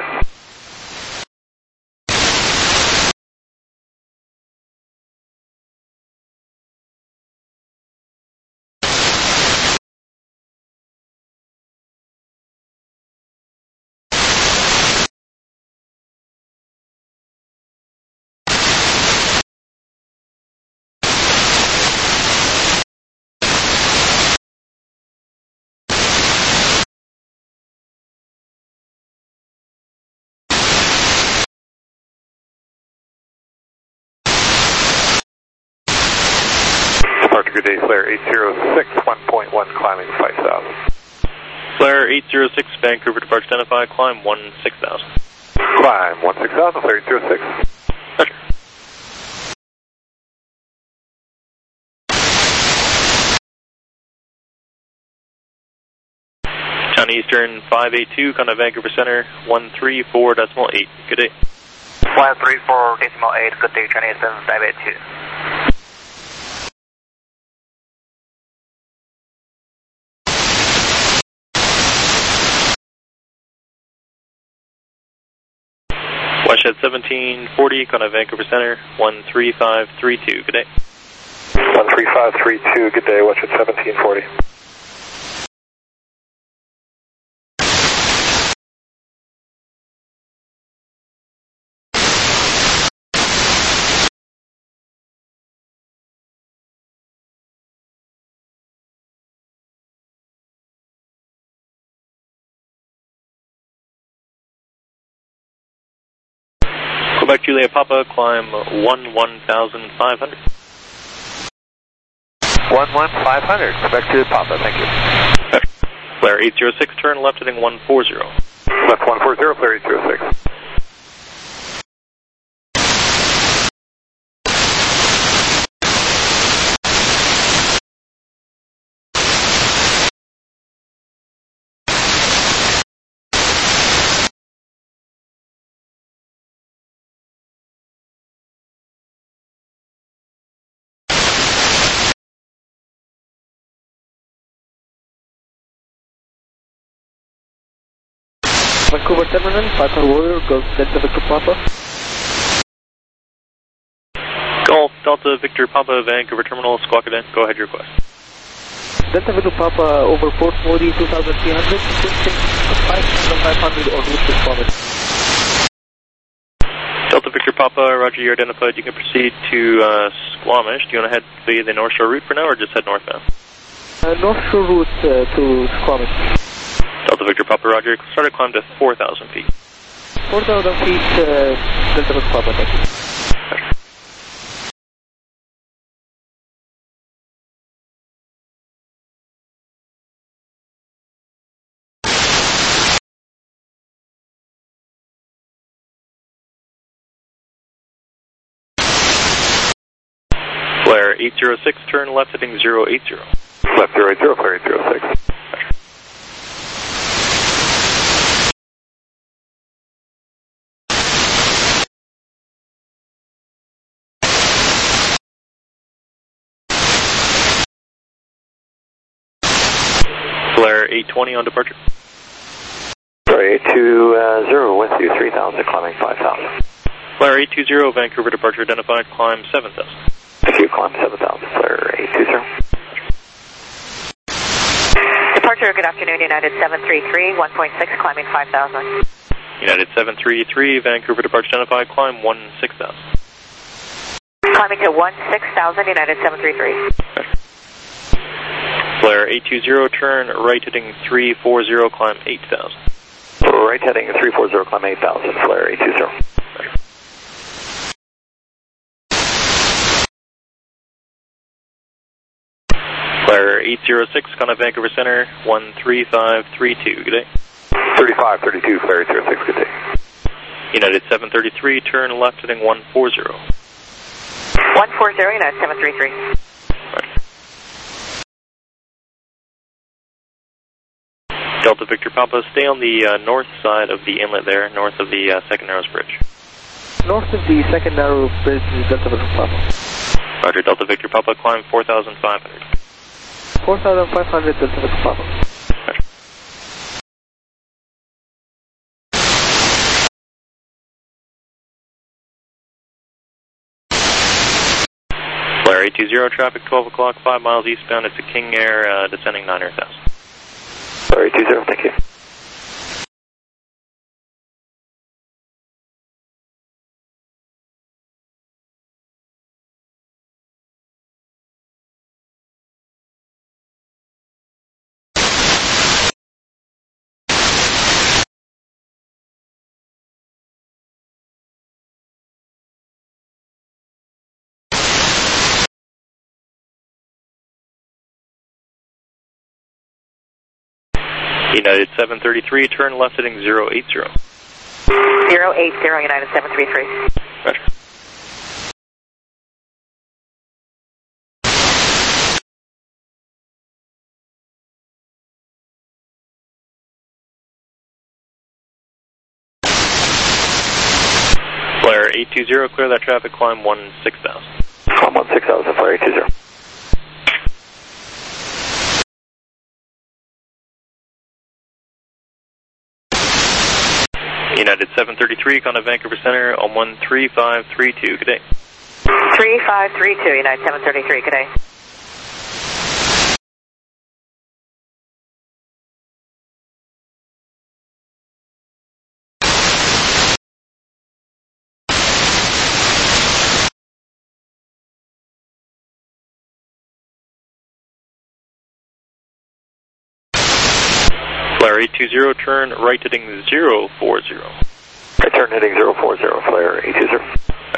Good day, Flare 806, 1.1, climbing 5,000. Flare 806, Vancouver, departure identified, climb 16,000. Climb 16,000, Flare 806. Roger. China Eastern 582, Contact Vancouver Center, 134.8, good day. 134.8, good day, China Eastern 582. WestJet 1740, Contact Vancouver Center, 13532, good day. 13532, good day, WestJet 1740. Quebec Juliet Papa, climb 11,500. 11,500, Quebec Juliet Papa, thank you. Flare 806, turn left heading 140. Left 140, Flare 806. Vancouver Terminal, Papa Warrior, Golf Delta Victor Papa. Golf Delta Victor Papa, Vancouver Terminal, Squawk Event, go ahead, your request. Delta Victor Papa over Port Modi 2300, 5500 or route to Squamish. Delta Victor Papa, roger, you're identified. You can proceed to Squamish. Do you want to head via the North Shore route for now, or just head northbound? North Shore route to Squamish. Delta Victor Papa, roger. Start a climb to 4,000 feet. 4,000 feet, Delta Victor Papa, thank you. Flare 806, turn left heading 080. Left 080, flare 806. Flare 820 on departure. Flare 820 with you, 3,000, climbing 5,000. Flare 820, Vancouver departure identified, climb 7,000. Thank you, climb 7,000, flare 820. Departure, good afternoon, United 733, 1.6, climbing 5,000. United 733, Vancouver departure identified, climb 16,000. Climbing to 16,000, United 733. Flare 820, turn right heading 340, climb 8,000. Right heading 340, climb 8,000, flare 820. Flare 806, contact Vancouver Center, 13532, good day. 3532, flare 806, good day. United 733, turn left heading 140. 140, United 733. Delta Victor Papa, stay on the north side of the inlet there, north of the Second Narrows Bridge. North of the Second Narrow Bridge is Delta Victor Papa. Roger, Delta Victor Papa, climb 4,500. 4,500, Delta Victor Papa. Flare 820, traffic 12 o'clock, 5 miles eastbound, it's a King Air, descending 900,000. Flare 820, thank you. United 733, turn left heading 080. 080, United 733. Roger. Flare 820, clear that traffic, climb 16,000. Climb 16,000, flare 820. United 733, contact Vancouver Center on 13532, good day. 3532, United 733, good day. Flare 820, turn right heading 040. Right turn heading 040, flare 820.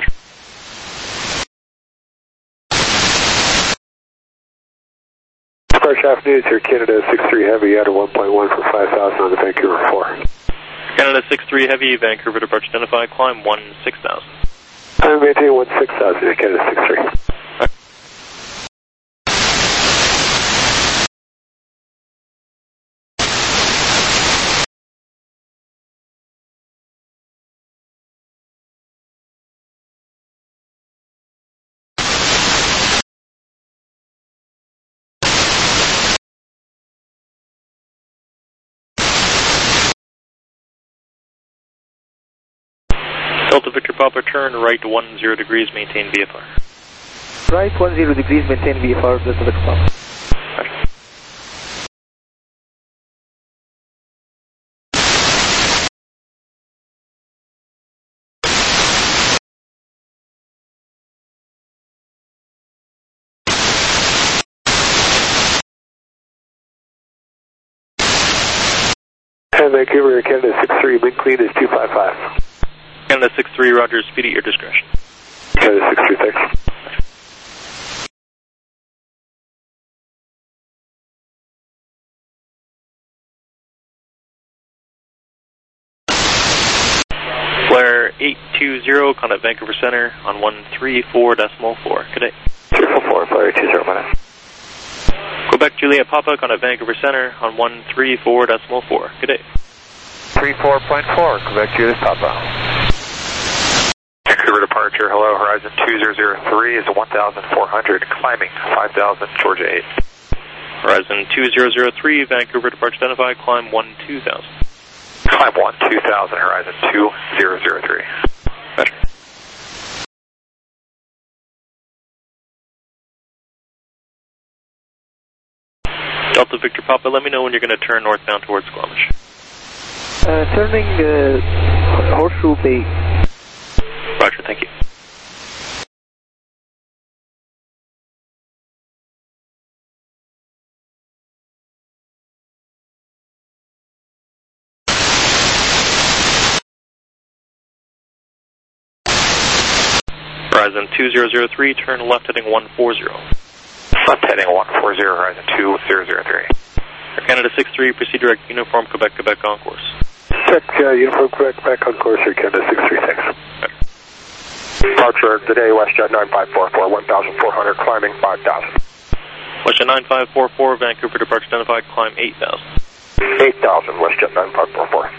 Aircraft news here, Canada 63 Heavy out of 1.1 for 5,000 on the Vancouver 4. Canada 63 Heavy, Vancouver departure identified, climb 16,000. I'm maintaining 16,000 at Canada 63. Delta Victor Papa, turn right 10 degrees, maintain VFR. Right 10 degrees, maintain VFR, Delta Victor Papa. Vancouver, Canada 63, wind clean is 255. Canada 63, roger, speed at your discretion. Canada 63, thanks. Flare 820, contact Vancouver Center on 134.4. Good day. 344, Flare 820, minute. Quebec Juliet Papa, contact Vancouver Center on 134.4. Good day. 34.4, Quebec Juliet Papa. Vancouver departure, hello, horizon 2003 is 1,400, climbing 5,000, Georgia 8. Horizon 2003, Vancouver departure identified, climb 12,000. Climb 12,000, horizon 2003. Better. Delta Victor Papa, let me know when you're going to turn northbound towards Squamish. Turning Horseshoe Bay. Roger, thank you. Horizon 2003, turn left heading 140. Left heading 140, horizon 2003. Canada 63, proceed direct uniform Quebec, Quebec on course. Check uniform Quebec, back on course here, Canada 63, thanks. Departure today, WestJet 9544, 1,400, climbing 5,000. WestJet 9544, Vancouver departure identified, climb 8,000. 8,000, WestJet 9544.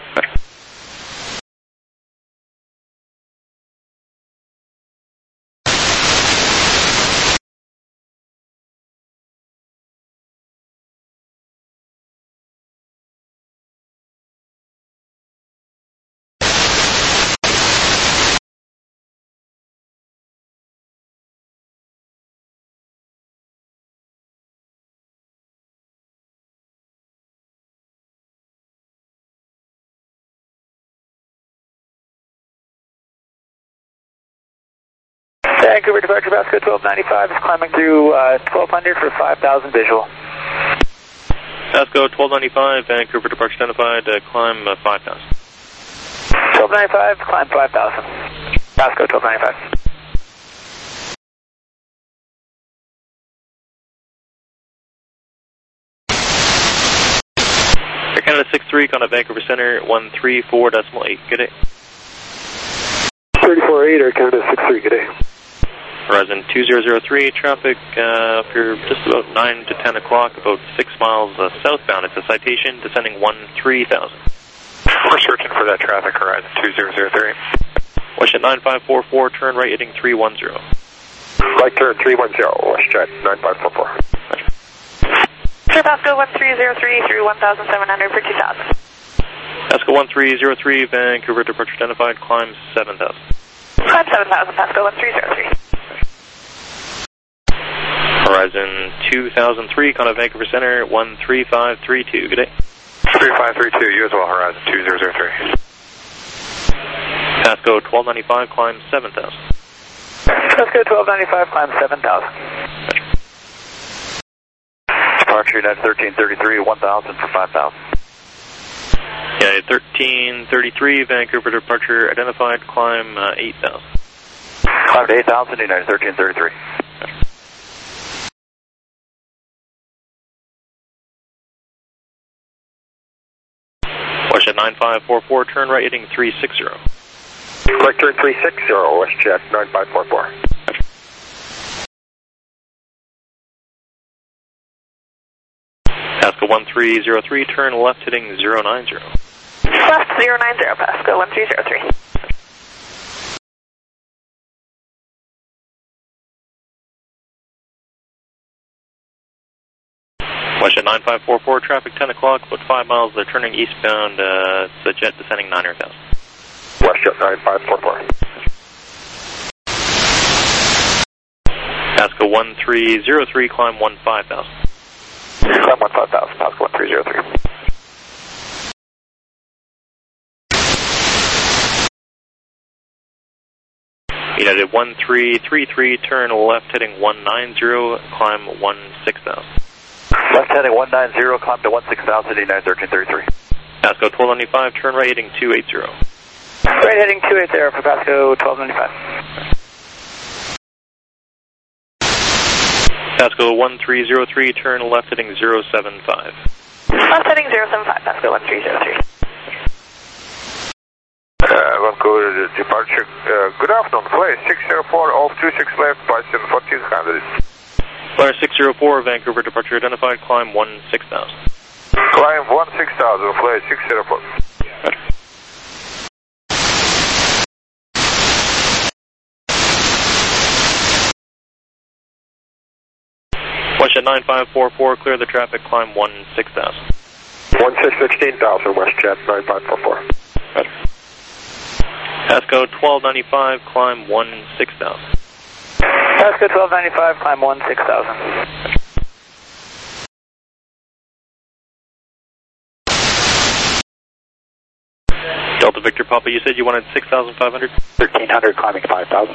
Vancouver departure, Basco 1295 is climbing through 1200 for 5,000 visual. Basco 1295, Vancouver departure identified, climb 5,000. 1295, climb 5,000. Basco 1295. Air Canada 63, contact Vancouver Center 134.8. Good day. 34.8, Air Canada 63, good day. Horizon 2003, traffic for just about 9 to 10 o'clock, about 6 miles southbound. It's a citation, descending 13,000. We're searching for that traffic, horizon 2003. WestJet 9544, turn right heading 310. Right turn 310, WestJet 9544. Sure, Basco 1303 through 1,700 for 2,000. Basco 1303, Vancouver departure identified, climb 7,000. Climb 7,000, Basco 1303. Horizon 2003, contact Vancouver Center 13532. Good day. 3532, you as well, horizon 2003. Basco 1295, climb 7,000. Basco 1295, climb 7,000. Departure United 1333, 1,000 for 5,000. Yeah, 1333, Vancouver departure identified, climb 8,000. Climb to 8,000, United 1333. WestJet 9544, turn right heading 360. Right turn 360, WestJet 9544. Pasco 1303, turn left heading 090. Left 090, Pasco 1303. WestJet 9544, traffic 10 o'clock, about 5 miles, they're turning eastbound, it's a jet descending 900,000. WestJet 9544. Pasco 1303, climb 15,000. Climb 15,000, Pasco 1303. United 1333, turn left heading 190, climb 16,000. Left heading 190, climb to 16,000, United 1333. Pasco 1295, turn right heading 280. Right heading 280 for Pasco 1295. Pasco 1303, turn left heading 075. Left heading 075, Pasco 1303. Vancouver departure. Good afternoon, flight 604 off 26 left, Boston 1400. Flyer 604, Vancouver departure identified, climb 16,000. Climb 16,000, flight 604. Westjet 9544, clear the traffic, climb 16,000. 16,000, Westjet 9544. Pasco 1295, climb 16,000. Pasco 1295, climb 16,000. Delta Victor Papa, you said you wanted 6,500? 1,300, climbing 5,000.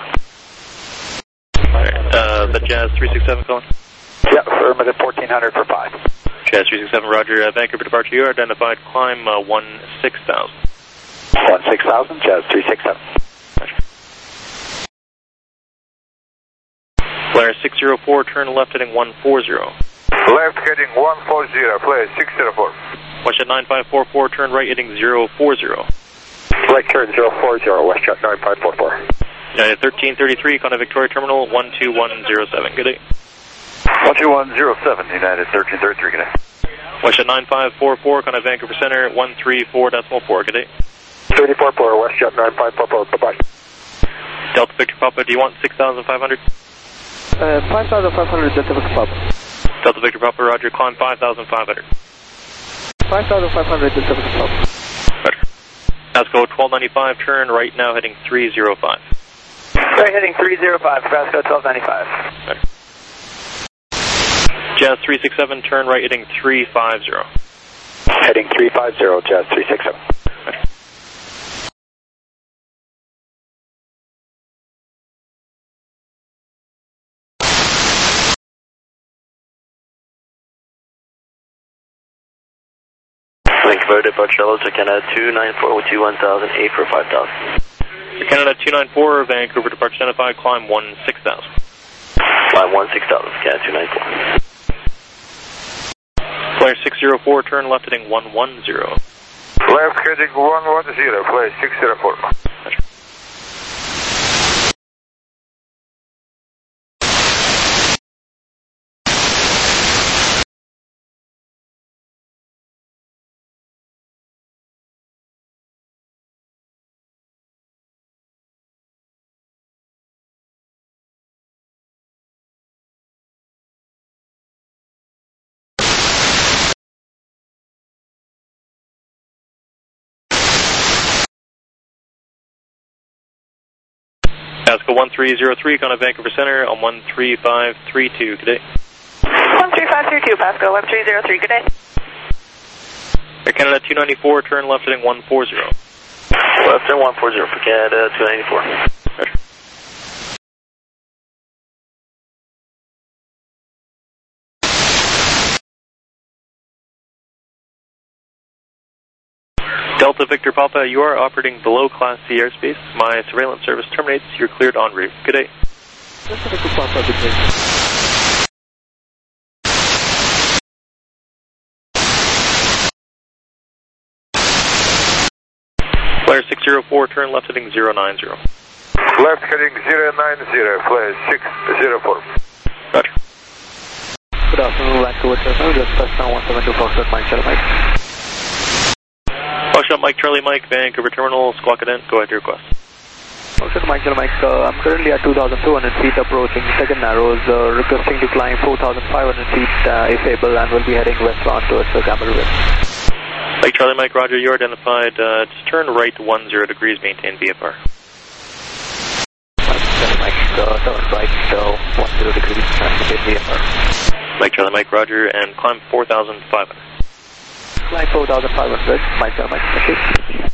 The Jazz 367 calling? Yeah, affirmative 1,400 for 5. Jazz 367, roger. Vancouver departure, you are identified, climb 16,000. 16,000, Jazz 367. Flyer 604, turn left heading 140. Left heading 140, flight 604. Westjet 9544, turn right heading 040. Right turn 040, Westjet 9544. United 1333, Contact Victoria Terminal 12107, good day. 12107, United 1333, good day. Westjet 9544, Contact Vancouver Center 134.4, good day. 344, Westjet 9544, bye-bye. Delta Victor Papa, do you want 6,500? 5,500, Delta Victor Papa. Delta Victor Papa, roger, climb 5,500. 5,500, Delta Victor Papa. Roger. Pasco 1295, turn right now heading 305. Right heading 305, Pasco 1295. Roger. Jazz 367, turn right heading 350. Heading 350, Jazz 367. Roger. Vancouver departure, to Canada 294 with 1,008 for 5,000. Canada 294, Vancouver departure identified, climb 16,000. Climb 16,000, Canada 294. Flyer 604, turn left heading 110. Left heading 110, flight 604. Pasco 1303, Contact Vancouver Center on 13532, good day. 13532, Pasco 1303, good day. Air Canada 294, turn left heading 140. Left turn 140 for Canada 294. Roger. Delta Victor Papa, you are operating below Class C airspace. My surveillance service terminates. You're cleared en route. Good day. Delta Victor Papa, good day. Flyer 604, turn left heading 090. Left heading 090, flight 604. Roger. Good afternoon, Vancouver Terminal. Just touchdown 172 Foxtrot Mike Charlie Mike. Foxtrot Mike Charlie Mike, Vancouver Terminal, squawk it in. Go ahead to request. Foxtrot Mike Charlie Mike, I'm currently at 2,200 feet approaching second narrows, requesting to climb 4,500 feet if able, and will be heading westbound towards the Gamble River. Mike Charlie Mike, roger, you're identified. Just turn right 10 degrees, maintain VFR. Mike Charlie Mike, turn right 10 degrees, maintain VFR. Mike Charlie Mike, roger, and climb 4,500. Climb 4,500, Mike Charlie Mike, okay.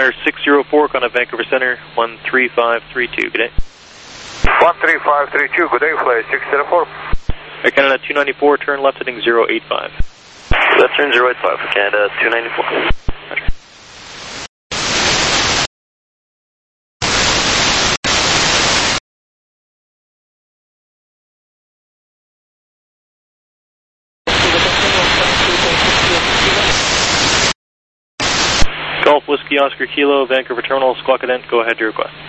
Air 604, contact Vancouver Center, 13532, good day. 13532, good day, flight 604. Air Canada 294, turn left heading 085. Left turn 085 for Canada 294. Golf Whiskey Oscar Kilo, Vancouver Terminal, Squawk Cadent, go ahead, your request.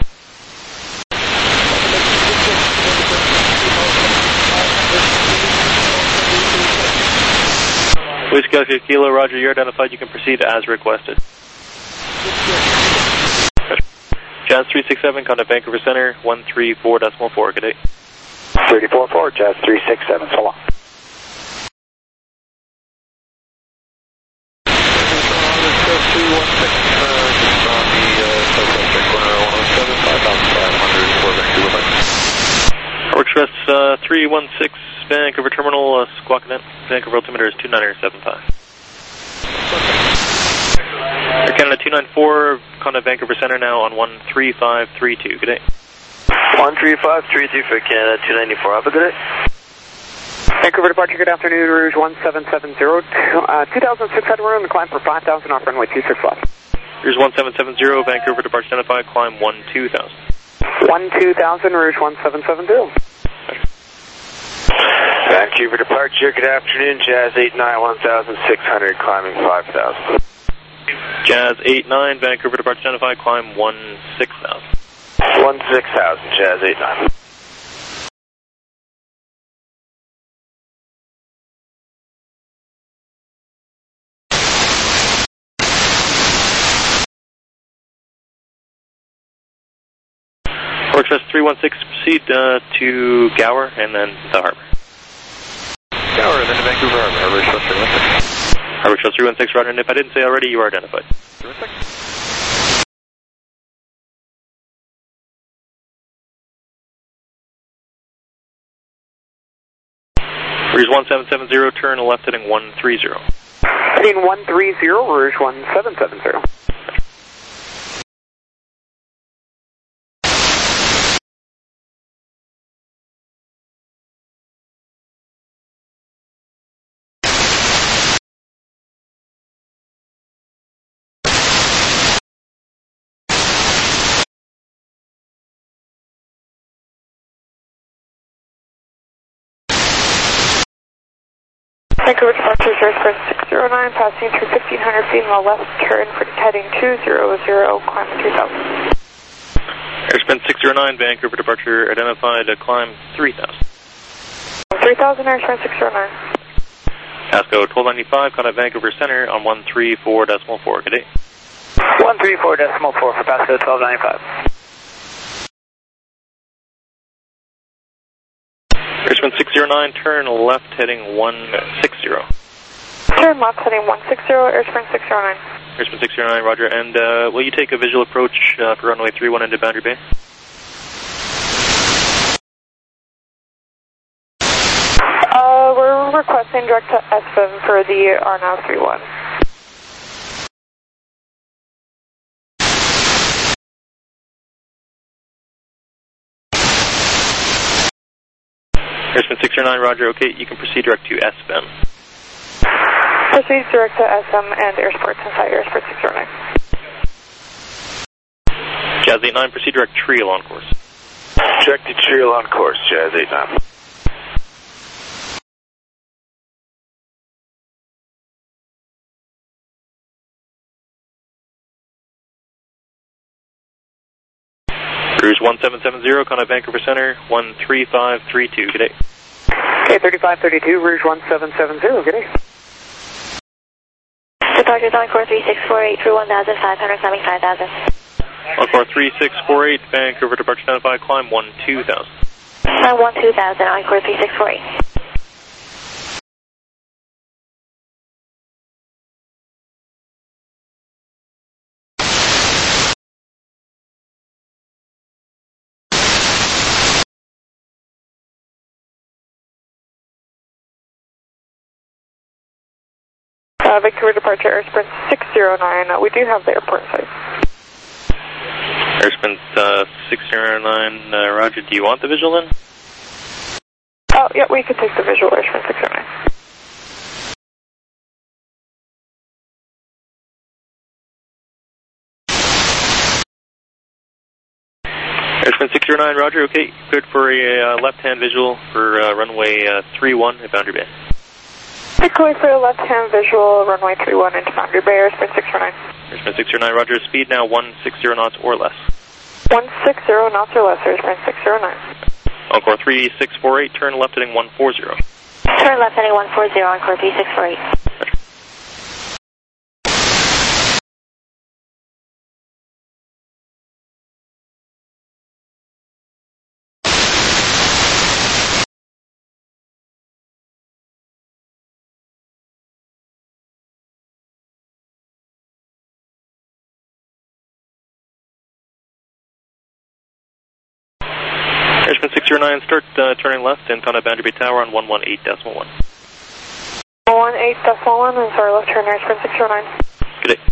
Whiskey Oscar Kilo, roger, you're identified, you can proceed as requested. Jazz 367, contact Vancouver Center, 134.4, good day. 344, Jazz 367, so long. Express 316, Vancouver Terminal, Squawk Cadent, Vancouver altimeter is 2975. Air Canada 294, contact Vancouver Center now on 13532, good day. 13532 for Canada 294, have a good day. Vancouver departure, good afternoon, Rouge 1770, 2006 headroom, climb for 5,000 off runway 26 left. Rouge 1770, Vancouver departure identified, climb 12000. 12000, Rouge 1770. Vancouver departure, good afternoon, Jazz 89, 1600, climbing 5000. Jazz 89, Vancouver departure identified, climb 16,000. 16,000, Jazz 89. Express 316, proceed to Gower and then the harbor. Gower, then to Vancouver Harbor, Harbor Express 316. Harbor Express 316, roger, and if I didn't say already, you are identified. 316. Rouge 1770, turn left heading 130. Heading 130, Rouge 1770. Vancouver departure, Express 609, passing through 1,500 feet on the left turn for heading 200, climb 3,000. Airspan 609, Vancouver departure identified, climb 3,000. 3,000, Airspan 609. Pasco 1295, contact Vancouver Center on 134.4, good day. 134.4 for Pasco 1295. Airspan 609, turn left heading 160. Turn left heading 160, Airspan 609. Airspan 609, roger. And will you take a visual approach for runway 31 into Boundary Bay? We're requesting direct to SFM for the RNAV 31. Airspan 609, roger, okay, you can proceed direct to SFM. Proceed direct to SM and airsports inside Airsport 609. Jazz 89, proceed direct Trial on course. Direct to Trial on course, Jazz 89. Rouge 1770, contact Vancouver Center, 13532, good day. Okay, 3532, Rouge 1770, good day. Departures on course 3648 through 1,500, climbing 5,000. On course 3648, Vancouver departure identified, climb 12,000. Climb 12,000 on course 3648. Vancouver departure, Airsprint 609. We do have the airport site. Airsprint 609, Roger, do you want the visual then? Oh, yeah, we could take the visual, Airsprint 609. Airsprint 609, Roger, okay. Good for a left-hand visual for runway 31 at Boundary Bay. Echo for a left-hand visual, runway 31 into Boundary Bay, Airsprint 609. Airsprint 609, Roger, speed now 160 knots or less. 160 knots or less, Airsprint 609. Encore 3648, turn left heading 140. Turn left heading 140, Encore 3648. Airsprint 609, start turning left and contact Boundary Bay Tower on 118.1. 118.1 and sorry, left turn Airsprint 609. Good day.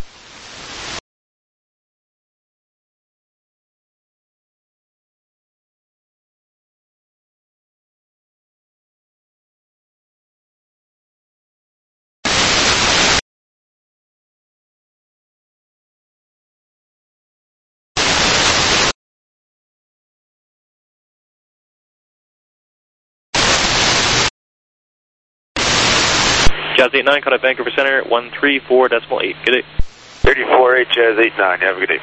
Jazz 89, contact Vancouver Center, 134.8. Good day. 34-8, Jazz 89. Have a good day.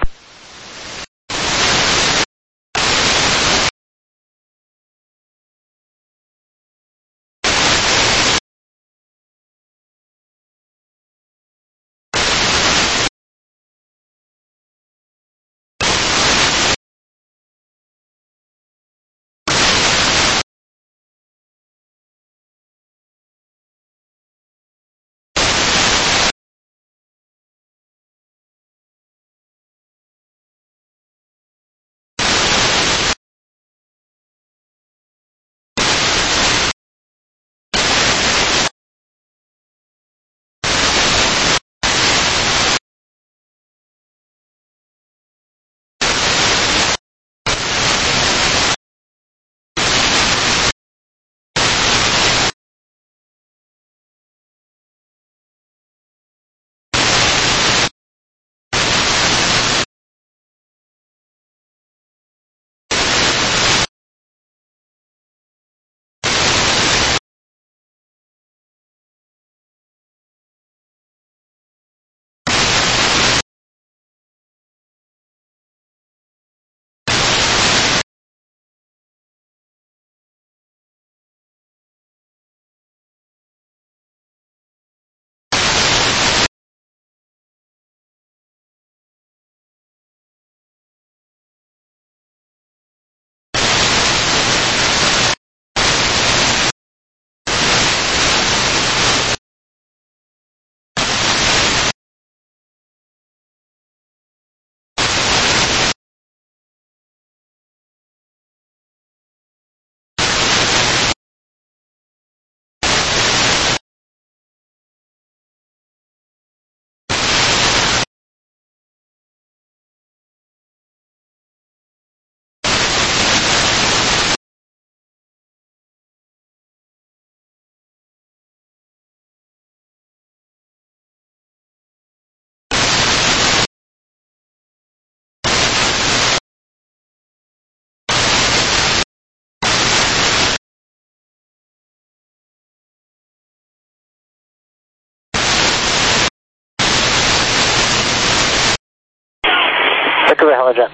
Vancouver Helijet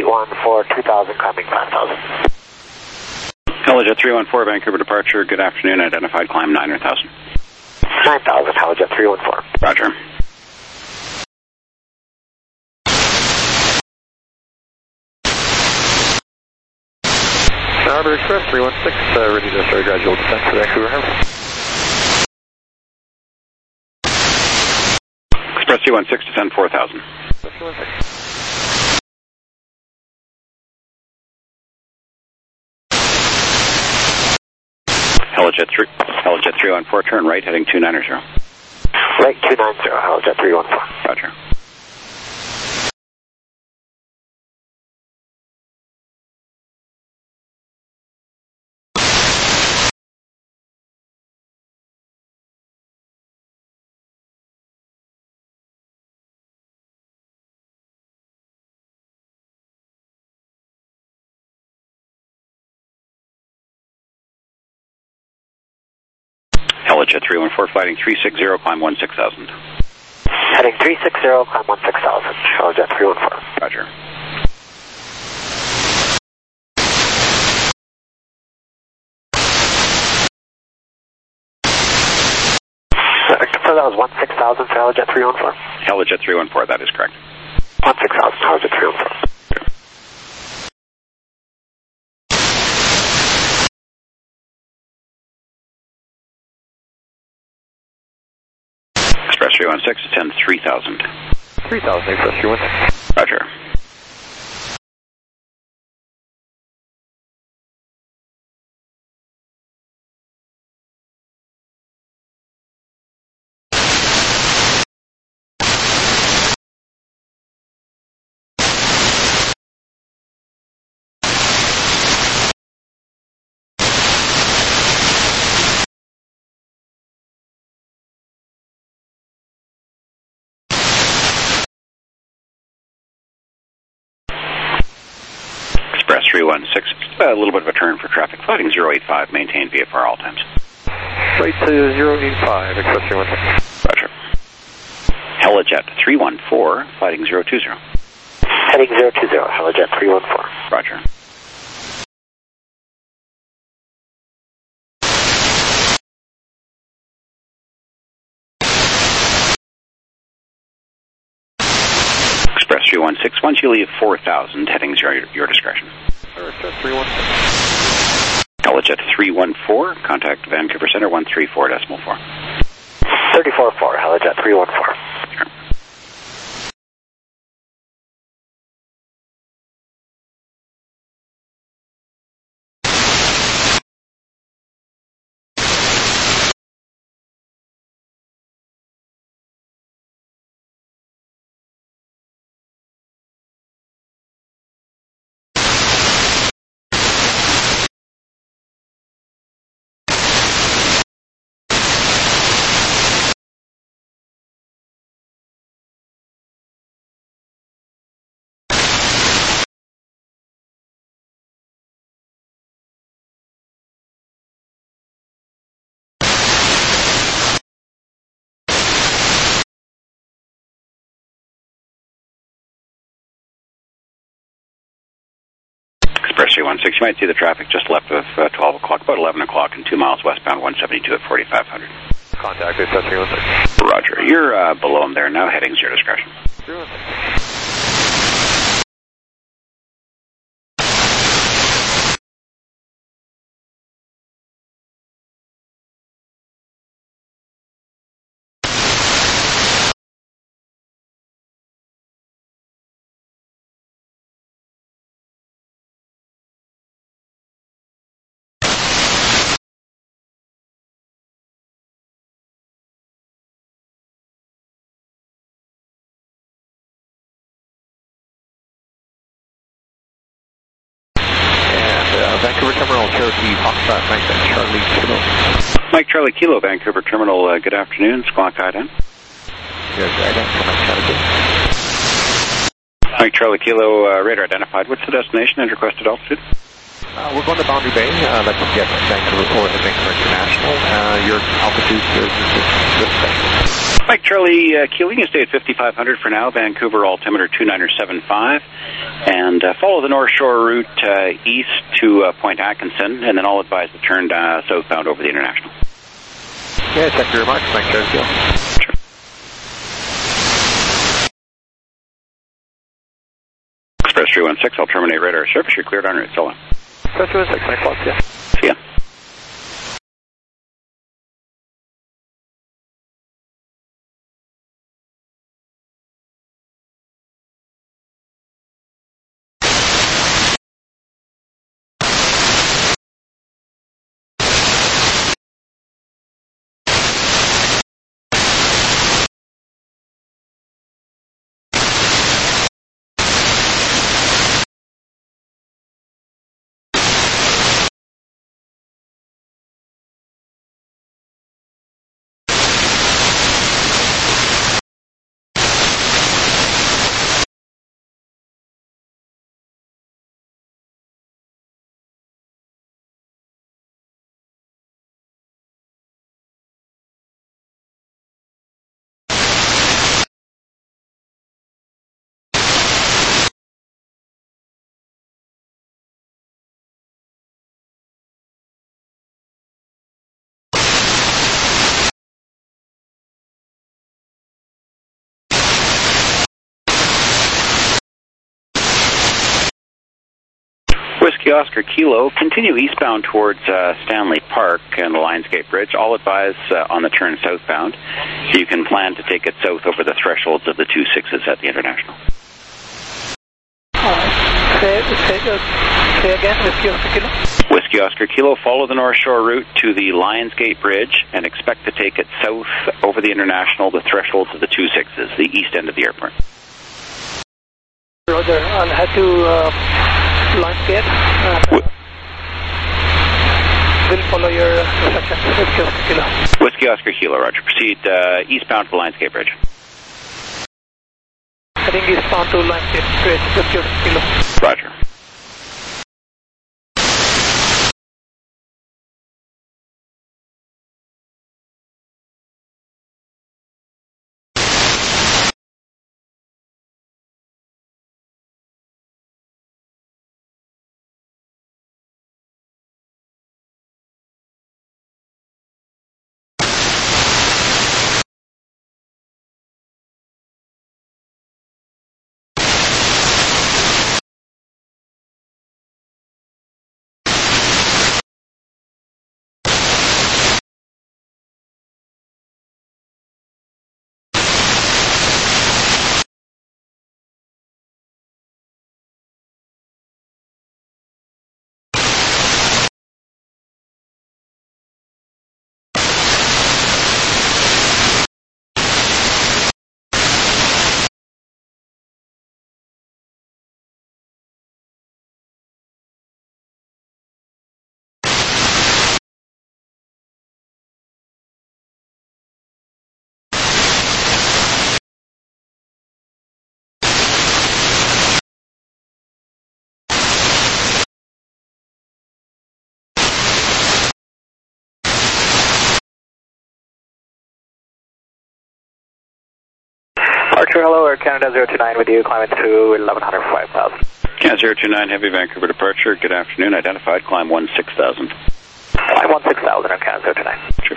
314, 2000, climbing 5000. Helijet 314, Vancouver departure, good afternoon, identified climb 9,000. 9,000, Helijet 314. Roger. Harbor Express 316, ready to start gradual descent to Vancouver Harbor. Express 316, descend 4,000. Helijet 314, turn right, heading 290. Right 290, Helijet 314. Roger. Helijet 314, flighting 360, climb 16,000. Heading 360, climb 16,000. Helijet 314. Roger. So that was 16,000 for Helijet 314? Helijet 314, that is correct. 16,000, Helijet 314. Express 316, ascend 3,000. 3,000, Express 316. Roger. Express 316, a little bit of a turn for traffic, flighting 085, maintain VFR all times. Right to 085, Express 316. Roger. Helijet 314, flighting 020. Heading 020, Helijet 314. Roger. Express 316, once you leave 4,000, headings your discretion. Express 316. Helijet 314, contact Vancouver Center 134.4. 34.4, Helijet 314. Sure. Express 316, you might see the traffic just left of 12 o'clock, about 11 o'clock, and 2 miles westbound 172 at 4,500. Contact Express 316. Roger. You're below them there now, headings your discretion. 316. Vancouver Terminal, Cherokee, Foxtrot, Mike Charlie Kilo. Mike Charlie Kilo, Vancouver Terminal, good afternoon. Squawk Iden. Yes, Iden, Mike Charlie. Mike Charlie Kilo, radar identified. What's the destination and requested altitude? We're going to Boundary Bay. Let's get Vancouver or Vancouver International. Your altitude is this. Mike Charlie Kilo, you stay at 5,500 for now. Vancouver altimeter 2975. And follow the North Shore route east to Point Atkinson, and then I'll advise to turn southbound over the International. Yeah, check your remarks. Mike Charlie Kilo. Sure. Express 316, I'll terminate radar service. You're cleared on route. So long. Express 316, thanks a lot. Yeah. See ya. Whiskey Oscar Kilo, continue eastbound towards Stanley Park and the Lionsgate Bridge. All advise on the turn southbound. You can plan to take it south over the thresholds of the 26s at the International. Say again, Whiskey Oscar Kilo. Whiskey Oscar Kilo, follow the North Shore route to the Lionsgate Bridge and expect to take it south over the International, the thresholds of the 26s, the east end of the airport. Roger, I'll head to Lionsgate. We'll follow your instructions. Whiskey Oscar Kilo. Whiskey Oscar Kilo, Roger. Proceed eastbound to the Lionsgate Bridge. Heading eastbound to Lionsgate Bridge. Whiskey Oscar Kilo. Roger. Archer, hello, Air Canada 029 with you, climbing to 1100 for 5,000. Canada 029, heavy Vancouver departure, good afternoon, identified, climb 16,000. Climb 16,000, Air Canada 029. Sure.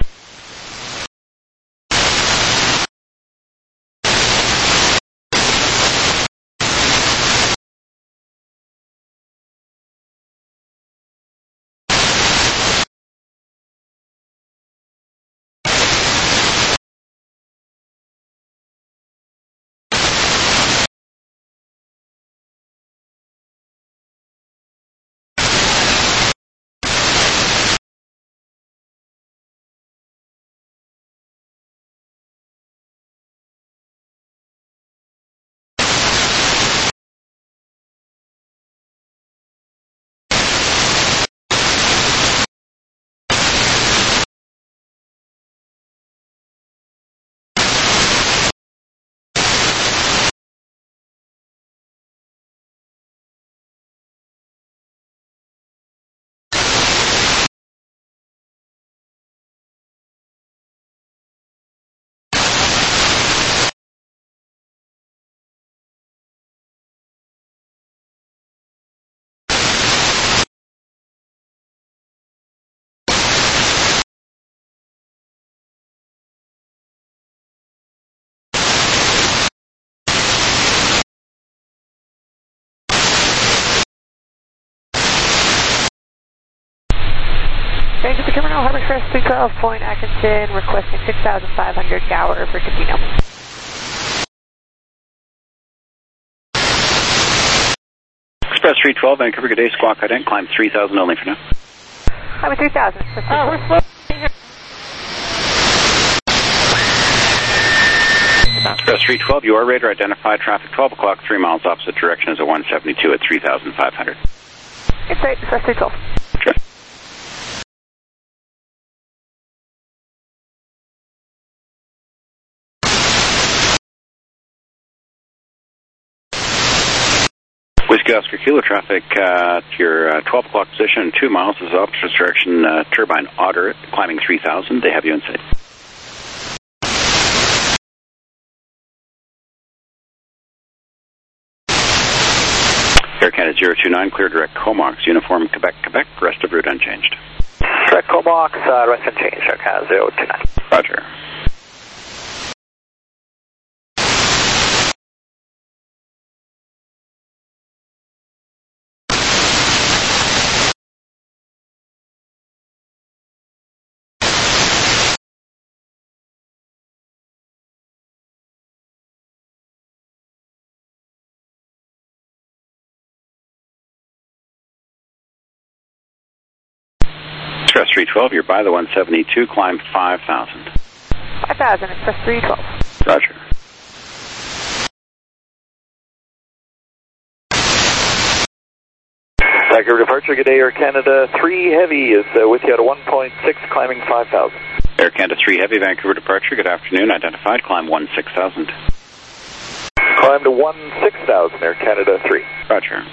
Thank you for Terminal Harbor Express 312, Point Atkinson, requesting 6,500 Gower for Casino. Express 312, Vancouver, good day, squawk heading, climb 3,000 only for now. I'm 3,000. We're slow. Express 312, you are radar identified, traffic 12 o'clock, 3 miles opposite direction is a 172 at 3,500. It's right, Express 312. Sure. Whiskey Oscar Kilo traffic to your 12 o'clock position, 2 miles is opposite direction, turbine Otter, climbing 3,000. They have you in sight. Air Canada 029, clear direct Comox, uniform Quebec, Quebec, rest of route unchanged. Direct Comox, rest unchanged, Air Canada 029. Roger. 312, you're by the 172, climb 5,000. 5,000, Express 312. Roger. Vancouver departure, good day, Air Canada 3 Heavy is with you at a 1.6, climbing 5,000. Air Canada 3 Heavy, Vancouver departure, good afternoon, identified, climb 16,000. Climb to 16,000, Air Canada 3. Roger.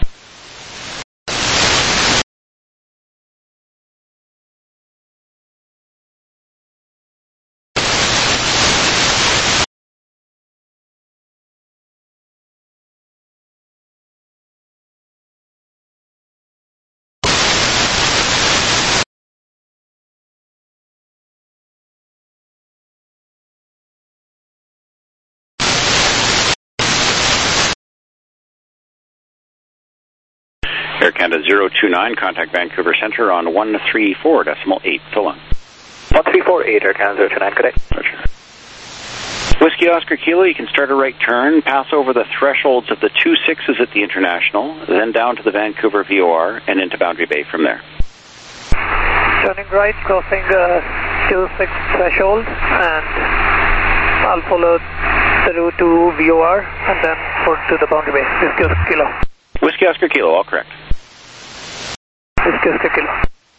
Air Canada 029, contact Vancouver Centre on 134.8, fill on. 1348, Air Canada 029, good day. Roger. Whiskey Oscar Kilo, you can start a right turn, pass over the thresholds of the 26s at the International, then down to the Vancouver VOR, and into Boundary Bay from there. Turning right, crossing the 26 threshold, and I'll follow the route to VOR, and then to the Boundary Bay. Whiskey Oscar Kilo. Whiskey Oscar Kilo, all correct. Whiskey Oscar Kilo.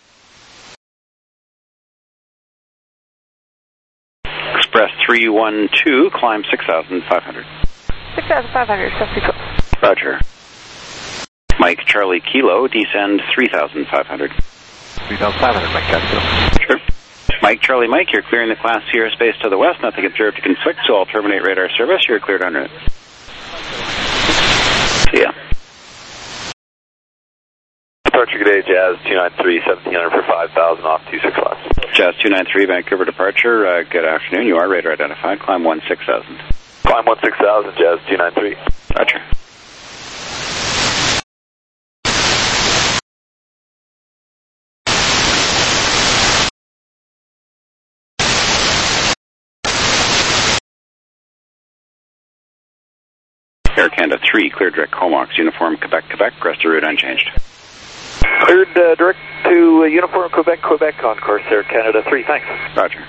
Express 312, climb 6,500. 6,500, Express 312. Roger. Mike Charlie Kilo, descend 3,500. 3,500, Mike Charlie. Sure. Mike Charlie Mike, you're clearing the Class C airspace to the west, nothing observed to conflict, so I'll terminate radar service. You're cleared en route. See ya. Departure, good day, Jazz 293, 1,700 for 5,000 off 26 left. Jazz 293, Vancouver departure, good afternoon, you are radar identified, climb 16,000. Climb 16,000, Jazz 293. Roger. Air Canada 3, clear direct Comox, uniform Quebec, Quebec, rest of route unchanged. Cleared direct to uniform Quebec, Quebec on course, Air Canada 3, thanks. Roger.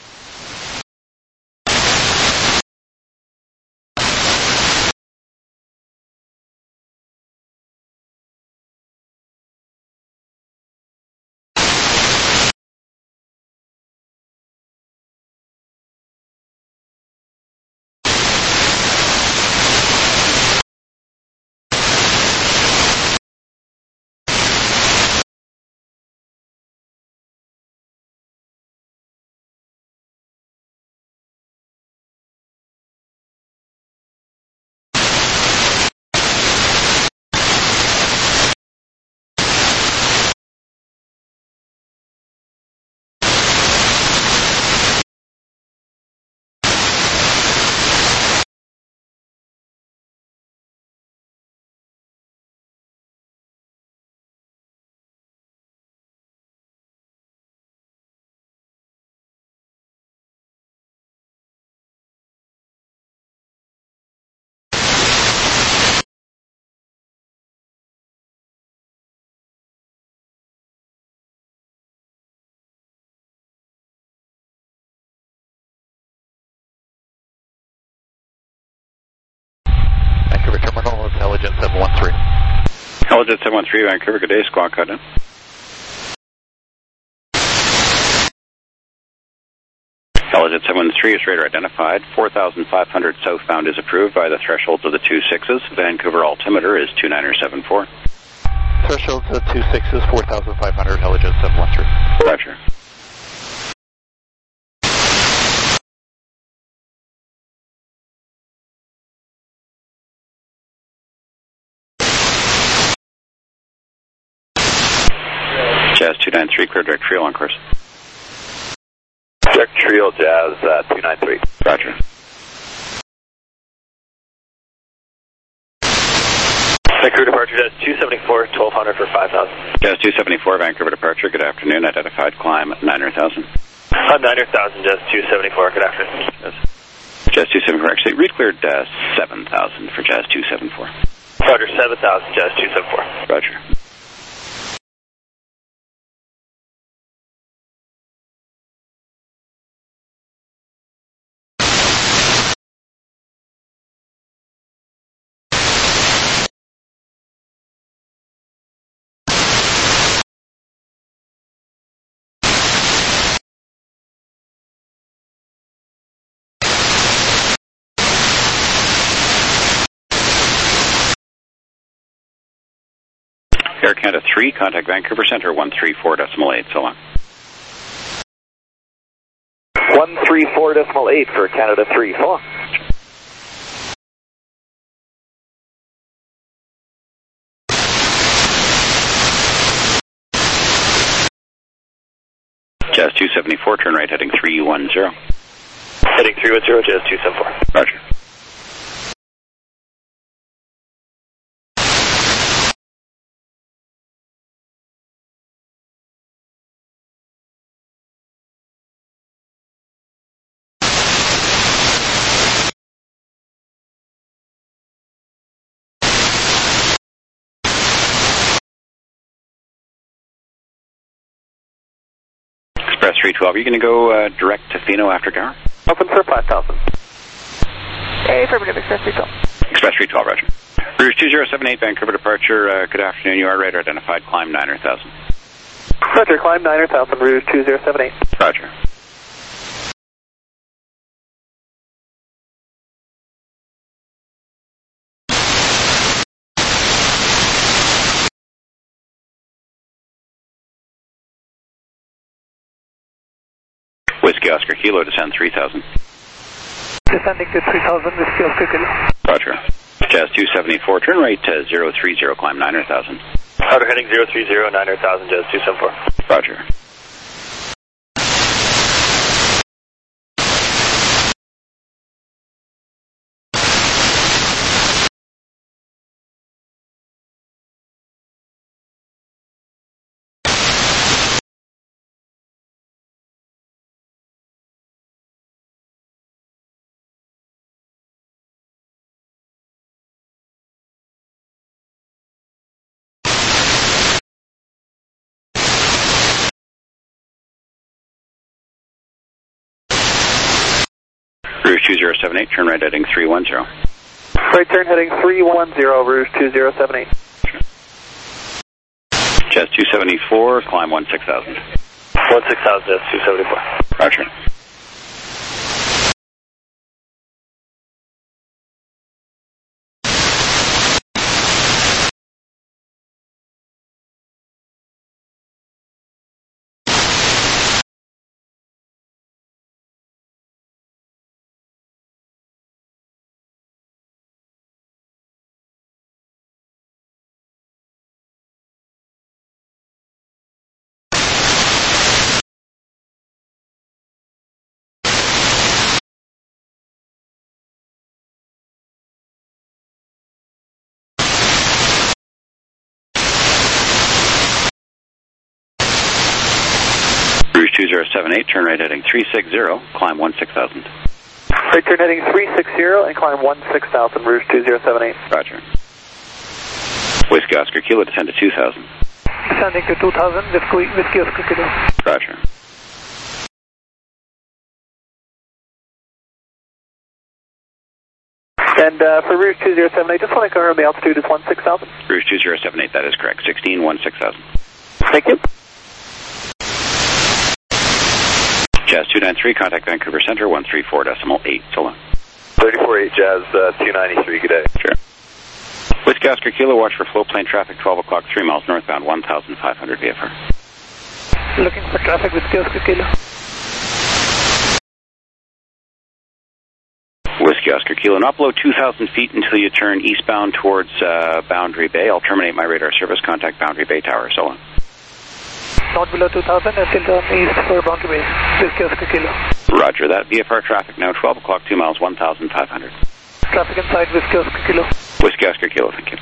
Intelligence 713. Intelligence 713, Vancouver, good day, squawk cut in. Intelligence 713 is radar identified, 4,500 southbound is approved by the thresholds of the 26s, Vancouver altimeter is 2974. Thresholds of 26s, 4,500, Intelligence 713. Roger. Jazz 293, clear direct trio on course. Direct trio, Jazz 293. Roger. Vancouver departure, Jazz 274, 1,200 for 5,000. Jazz 274, Vancouver departure, good afternoon, identified, climb 900,000. 900,000, Jazz 274, good afternoon. Jazz 274, actually, re-cleared 7,000 for Jazz 274. Roger, 7,000, Jazz 274. Roger. Air Canada 3, contact Vancouver Centre 134.8, so long. 134.8 for Canada 3, so long. Jazz 274, turn right heading 310. Heading 310, Jazz 274. Roger. Express 312, are you going to go direct to Fino after Tower? Open for 5,000. Hey, affirmative, Express 312. Express 312, roger. Rouge 2078, Vancouver departure. Good afternoon, you are radar identified, climb 9,000. Roger, climb 9,000, Rouge 2078. Roger. Whiskey Oscar Kilo, descend 3,000. Descending to 3,000, Whiskey Oscar Kilo. Roger. Jazz 274, turn right to 030, climb 9,000. Outer heading 030, 9,000, Jazz 274. Roger. Rouge 2078, turn right heading 310. Right turn heading 310, Rouge 2078. Jazz 274, climb 16,000. 16,000, Jazz 274. Roger. Rouge 2078, turn right heading 360, climb 16,000. Right turn heading 360 and climb 16,000, Rouge 2078. Roger. Whiskey Oscar Kilo, descend to 2,000. Descending to 2,000, Whiskey Oscar Kilo. Roger. And for Rouge 2078, just want to confirm the altitude is 16,000. Rouge 2078, that is correct. 16,000. Thank you. Jazz 293, contact Vancouver Centre 134.8, so long. 34.8, Jazz 293, good day. Sure. Whiskey Oscar Kilo, watch for flow plane traffic, 12 o'clock, 3 miles northbound, 1,500 VFR. Looking for traffic, Whiskey Oscar Kilo. Whiskey Oscar Kilo, not below 2,000 feet until you turn eastbound towards Boundary Bay. I'll terminate my radar service, contact Boundary Bay Tower, so long. Not below 2,000 until turn east for Boundary Bay, Whiskey Oscar Kilo. Roger that. VFR traffic now, 12 o'clock, 2 miles, 1,500. Traffic inside, Whiskey Oscar Kilo. Whiskey Oscar Kilo, thank you.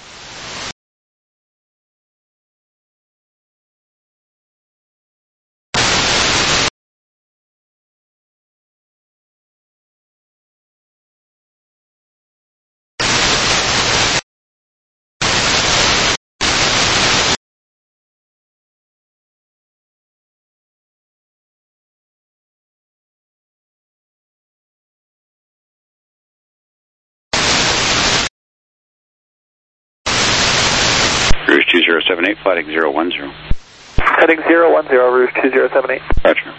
Rouge 2078, flighting 010. Heading 010, Rouge 2078. Roger.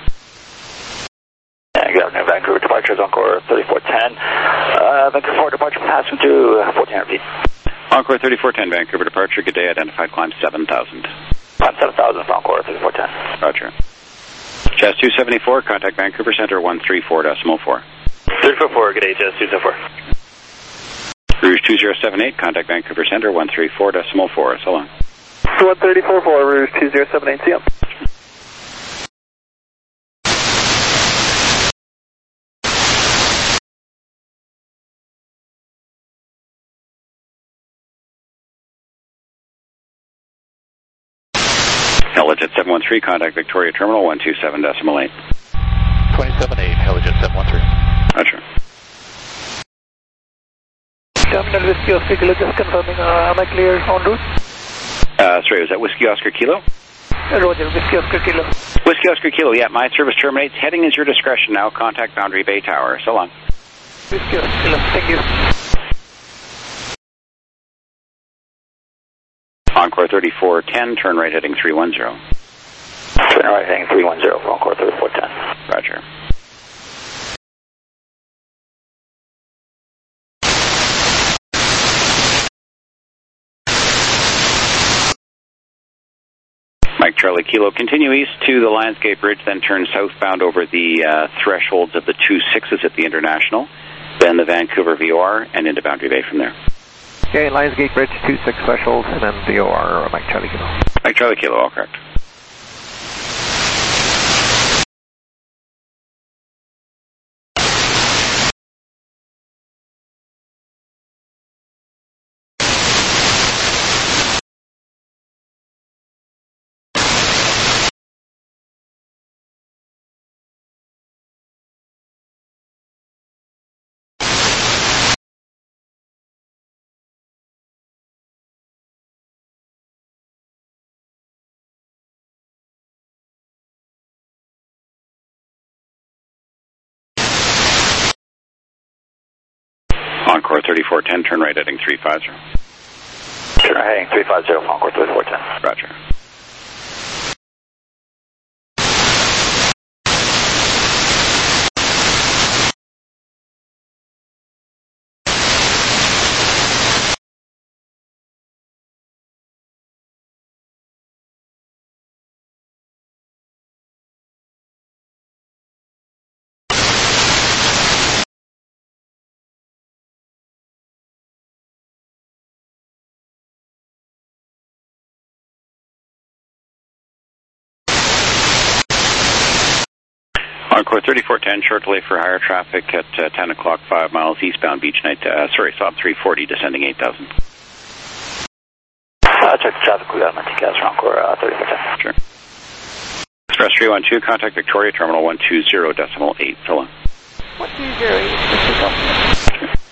Good afternoon, Vancouver departure, Encore 3410. Vancouver departure passing to 1,400 feet. Encore 3410, Vancouver departure, good day, identified climb 7,000. Climb 7,000 for Encore 3410. Roger. Jazz 274, contact Vancouver Center 134.4. 344, good day, Jazz 274. Rouge 2078, contact Vancouver Center 134.4. So long. 134 for Rouge 2078, see ya. Helijet 713, contact Victoria Terminal 127.8. 27.8, Helijet 713. Roger. Terminal Whiskey Oscar Kilo, just confirming, am I clear en route? Sorry, was that Whiskey Oscar Kilo? Roger, Whiskey Oscar Kilo. Whiskey Oscar Kilo, yeah, my service terminates. Heading is your discretion now. Contact Boundary Bay Tower. So long. Whiskey Oscar Kilo, thank you. Encore 3410, turn right heading 310. Turn right heading 310 for Encore 3410. Roger. Mike Charlie Kilo, continue east to the Lionsgate Bridge, then turn southbound over the thresholds of the 2-6s at the International, then the Vancouver VOR, and into Boundary Bay from there. Okay, Lionsgate Bridge, 2-6 threshold, and then VOR, Mike Charlie Kilo. Mike Charlie Kilo, all correct. Encore 3410, turn right heading 350. Turn right heading 350 for Encore 3410. Roger. Encore 3410, short delay for higher traffic at 10 o'clock, 5 miles eastbound Beach Night, Sob 340, descending 8,000. Check the traffic, we got my TCAS for Encore 3410. Sure. Express 312, contact Victoria Terminal 120.8, so long. 120.8, Sure.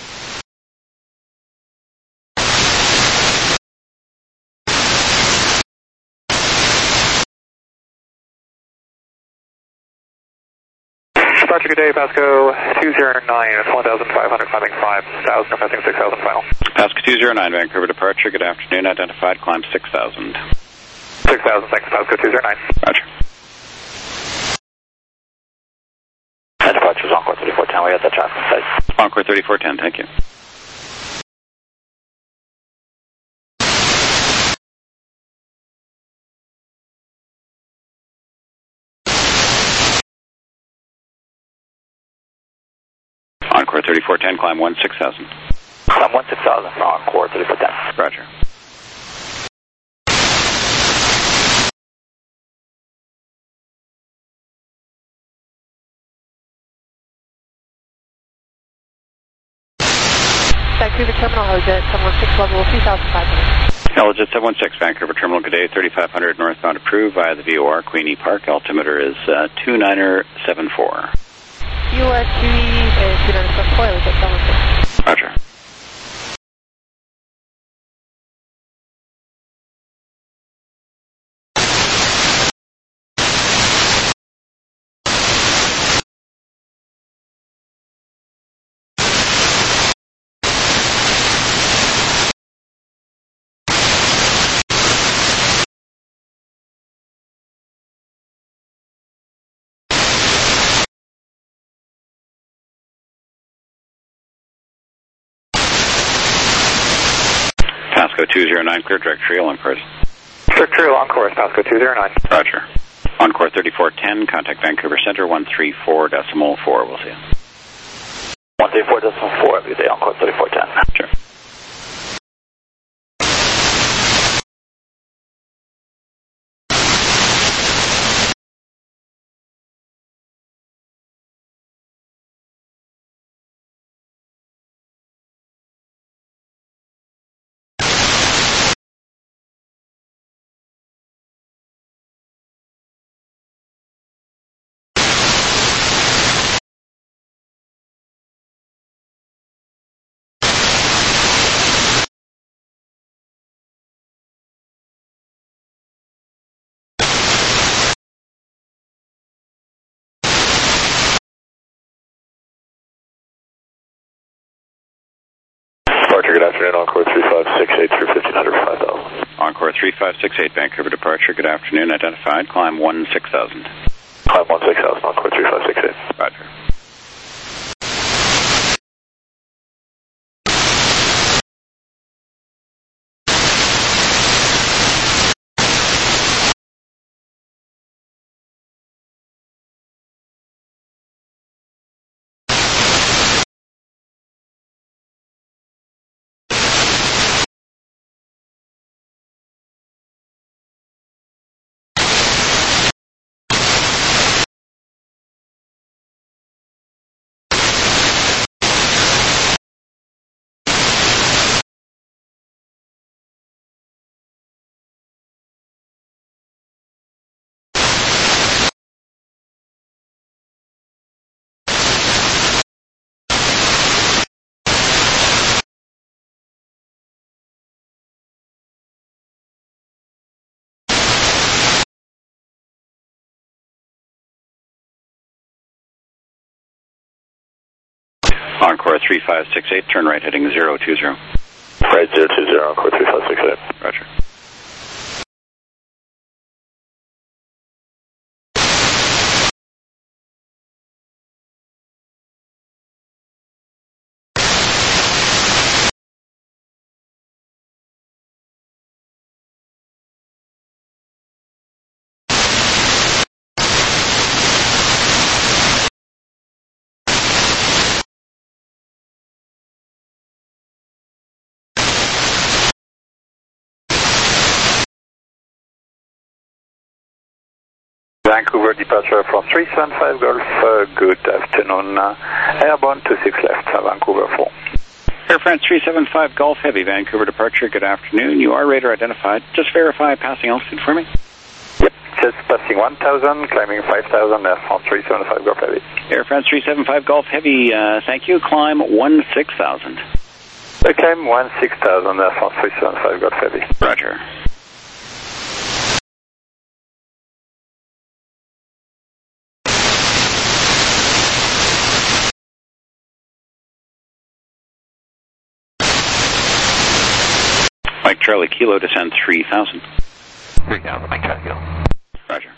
Departure, good day, Pasco 209, it's 1,500, climbing 5,000, passing 6,000 final. Pasco 209, Vancouver departure, good afternoon, identified, climb 6,000. 6,000, thanks, Pasco 209. Roger. Departure's Encore 3410, we got that traffic site. Encore 3410, thank you. Encore 3410, climb 16,000. Climb 16,000 for Encore 3410. Roger. Vancouver Terminal, Helijet 716, level 3,500. Helijet 716, Vancouver Terminal, good day, 3,500 northbound approved via the VOR, Queenie Park, altimeter is 2974. US 2974, Helijet 716. Roger. Pasco 209, clear direct trail on course. Direct trail on course, Pasco 209. Roger. Encore 3410, contact Vancouver Center 134.4, we'll see you. 134.4, every day, Encore 3410. Sure. Good afternoon, Encore 3568 through 1500 for 5,000. Encore 3568, Vancouver departure, good afternoon, identified, climb 16,000. Climb 16,000, Encore 3568. Roger. Encore 3568, turn right heading 020. Right 020, Encore 3568. Roger. Vancouver departure from 375 Golf, good afternoon. Airborne 26 left, Vancouver 4. Air France 375 Golf Heavy, Vancouver departure, good afternoon. You are radar identified. Just verify passing altitude for me. Yep, just passing 1,000, climbing 5,000, Air France 375 Golf Heavy. Air France 375 Golf Heavy, thank you. Climb 16,000. Climb 16,000, Air France 375 Golf Heavy. Roger. Mike Charlie Kilo, descend 3,000. 3,000, Mike Charlie Kilo. Roger.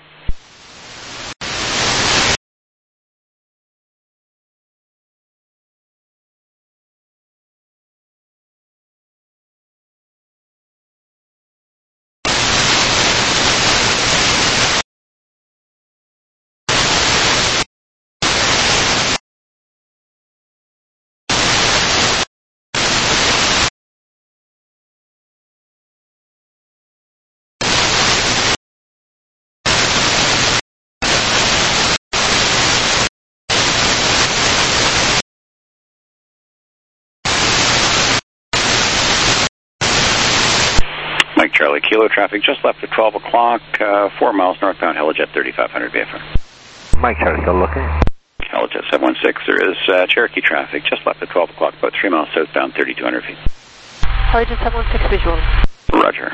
Mike Charlie Kilo, traffic just left at 12 o'clock, 4 miles northbound, Helijet 3500 VFR. Mike Charlie Kilo looking. Helijet 716, there is Cherokee traffic just left at 12 o'clock, about 3 miles southbound, 3,200 feet. Helijet 716 visual. Roger.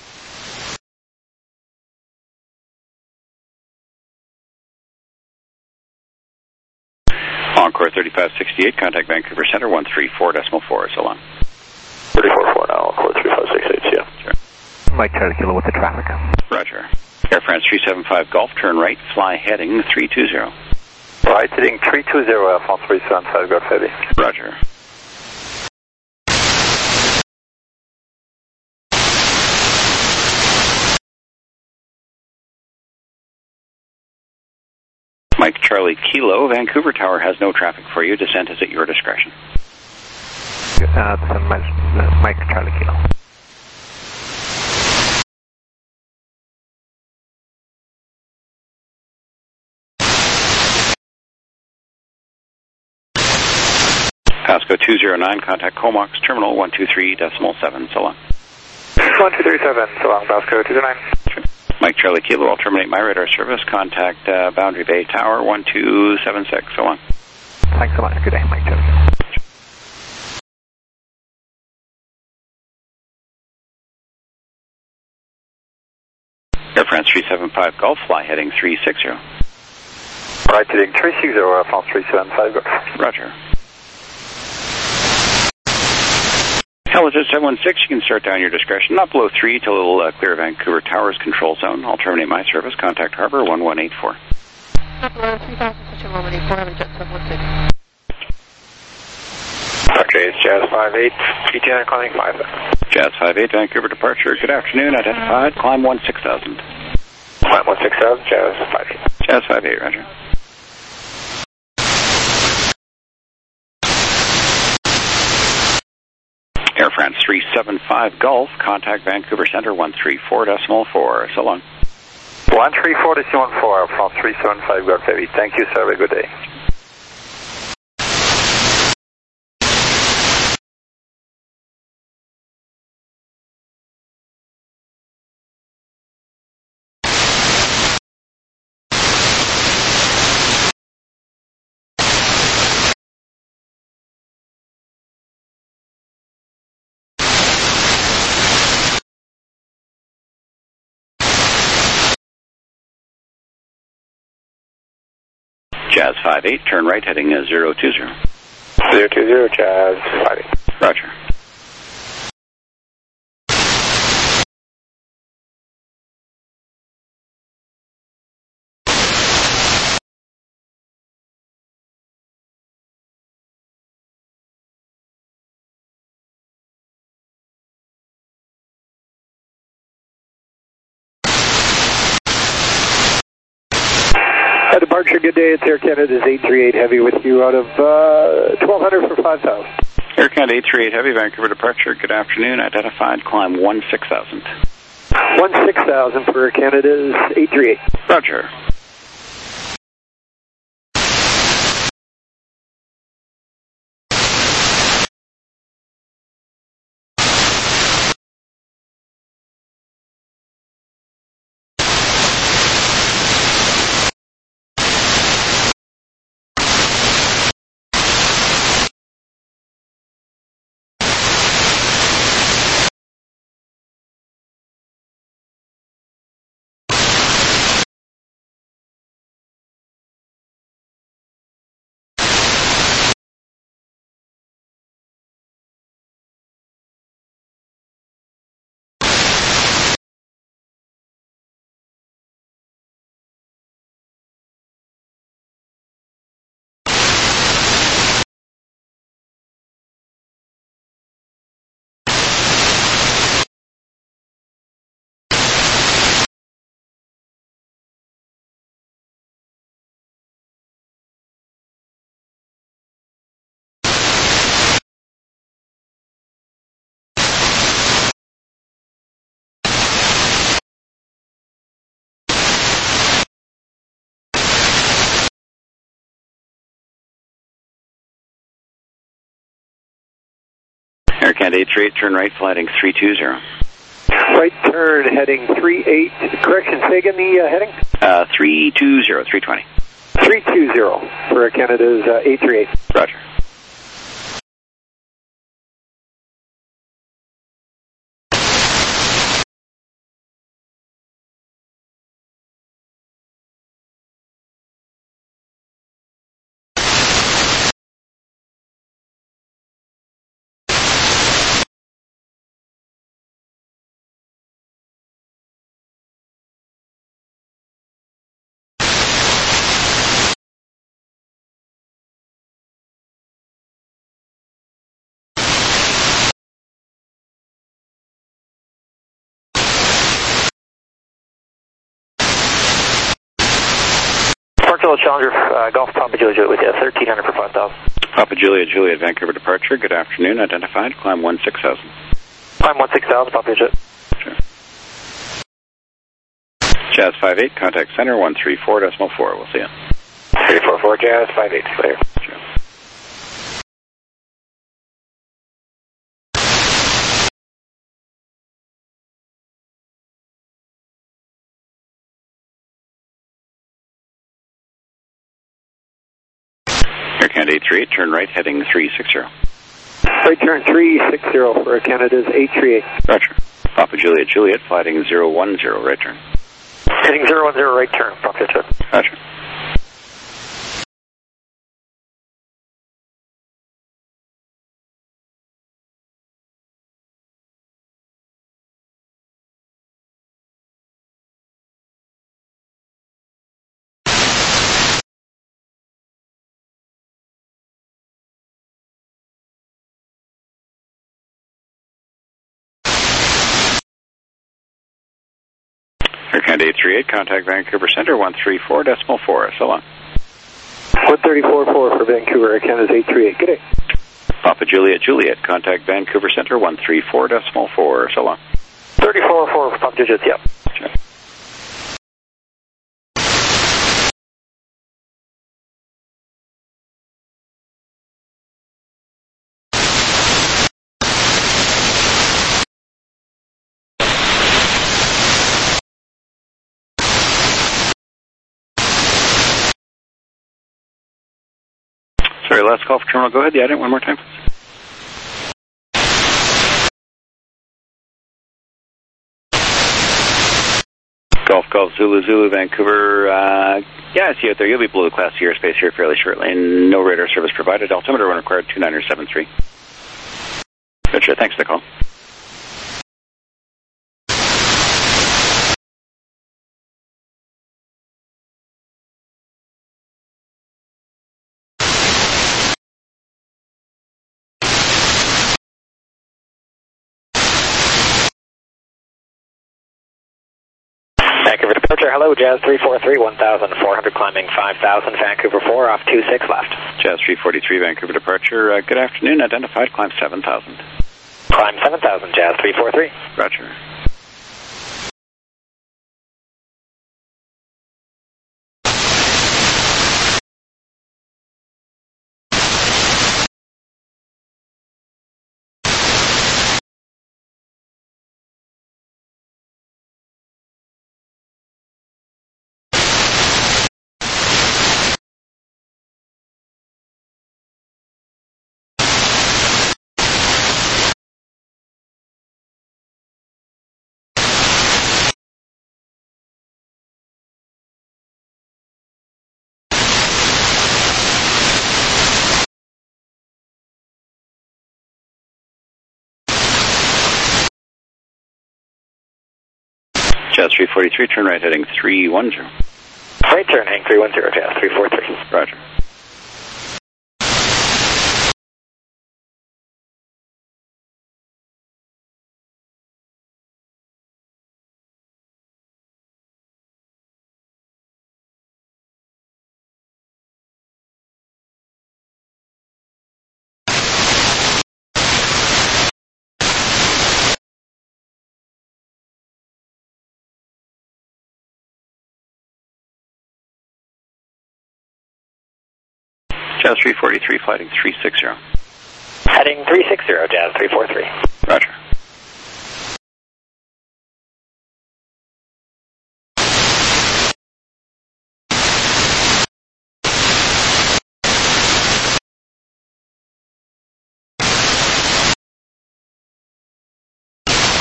Encore 3568, contact Vancouver Center 134.4, so long. 34.4 now, Encore 3568, yeah. Sure. Mike Charlie Kilo with the traffic. Roger. Air France 375 Golf, turn right, fly heading 320. Right, heading 320, Air France 375 Golf Heavy. Roger. Mike Charlie Kilo, Vancouver Tower has no traffic for you. Descent is at your discretion. Mike Charlie Kilo. Pasco 209, contact Comox Terminal 123.7, so long. 1237, so long, Pasco 209. Mike Charlie Kilo, I'll terminate my radar service. Contact Boundary Bay Tower 1276, so long. Thanks so much. Good day, Mike Charlie Kilo. Air France 375 Golf, fly heading 360. Right, heading 360, Air France 375 Golf. Roger. Intelligence 716, you can start down your discretion. Not below 3 till it'll clear Vancouver Towers control zone. I'll terminate my service. Contact Harbor 1184. Not below 3,000, such a 1184, having jet 716. Okay, it's Jazz 58, PTN climbing 5. Jazz 58, Vancouver departure. Good afternoon, identified. Climb 16,000. Climb 16,000, Jazz 58. Jazz 58, roger. Air France 375 Golf, contact Vancouver Center 134.4. So long. 134.4, Air France 375 Golf Heavy. Thank you, sir. Have a good day. Jazz 58, turn right heading 020. 020, Jazz 58. Roger. Departure, good day. It's Air Canada's 838 Heavy with you out of 1200 for 5,000. Air Canada 838 Heavy, Vancouver departure. Good afternoon. Identified. Climb 16,000. 16,000 for Air Canada's 838. Roger. Air Canada 838, turn right, flighting 320. Right turn, heading 38. Correction, say again the heading? 320, 320. 320 for Air Canada's 838. Roger. Control Challenger, Golf Papa Juliet with you, 1300 for 5,000. Papa Juliet, Vancouver departure. Good afternoon. Identified. Climb 16,000. Climb 16,000, Papa Juliet. Sure. Jazz 58, contact center 134.4. We'll see you. 344 Jazz 58, clear. Sure. Air Canada 838, turn right, heading 360. Right turn 360 for Air Canada's 838. Roger. Papa Juliet, flighting 010, right turn. Heading 010, right turn, Papa Juliet. Roger. Air Canada 838, contact Vancouver Center 134.4. So long. 134.4 for Vancouver, Air Canada's 838. Good day. Papa Juliet, contact Vancouver Center 134.4. So long. 34.4 for Papa Juliet, yep. Sure. Sorry, last call for terminal. Go ahead. Yeah, one more time. Golf Zulu Vancouver. Yeah, I see you out there. You'll be below the Class C airspace here fairly shortly. And no radar service provided. Altimeter when required 29073. Good shit. Thanks for the call. Vancouver departure, hello, Jazz 343, 1,400, climbing 5,000, Vancouver 4, off 26 left. Jazz 343, Vancouver departure. Good afternoon, identified, climb 7,000. Climb 7,000, Jazz 343. Roger. Jazz 343, turn right heading 310. Right turn, hang 310, Jazz 343. Roger. Jazz 343, flighting 360. Heading 360, Jazz 343. Roger.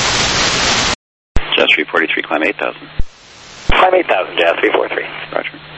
Jazz 343, climb 8,000. Climb 8,000, Jazz 343. Roger.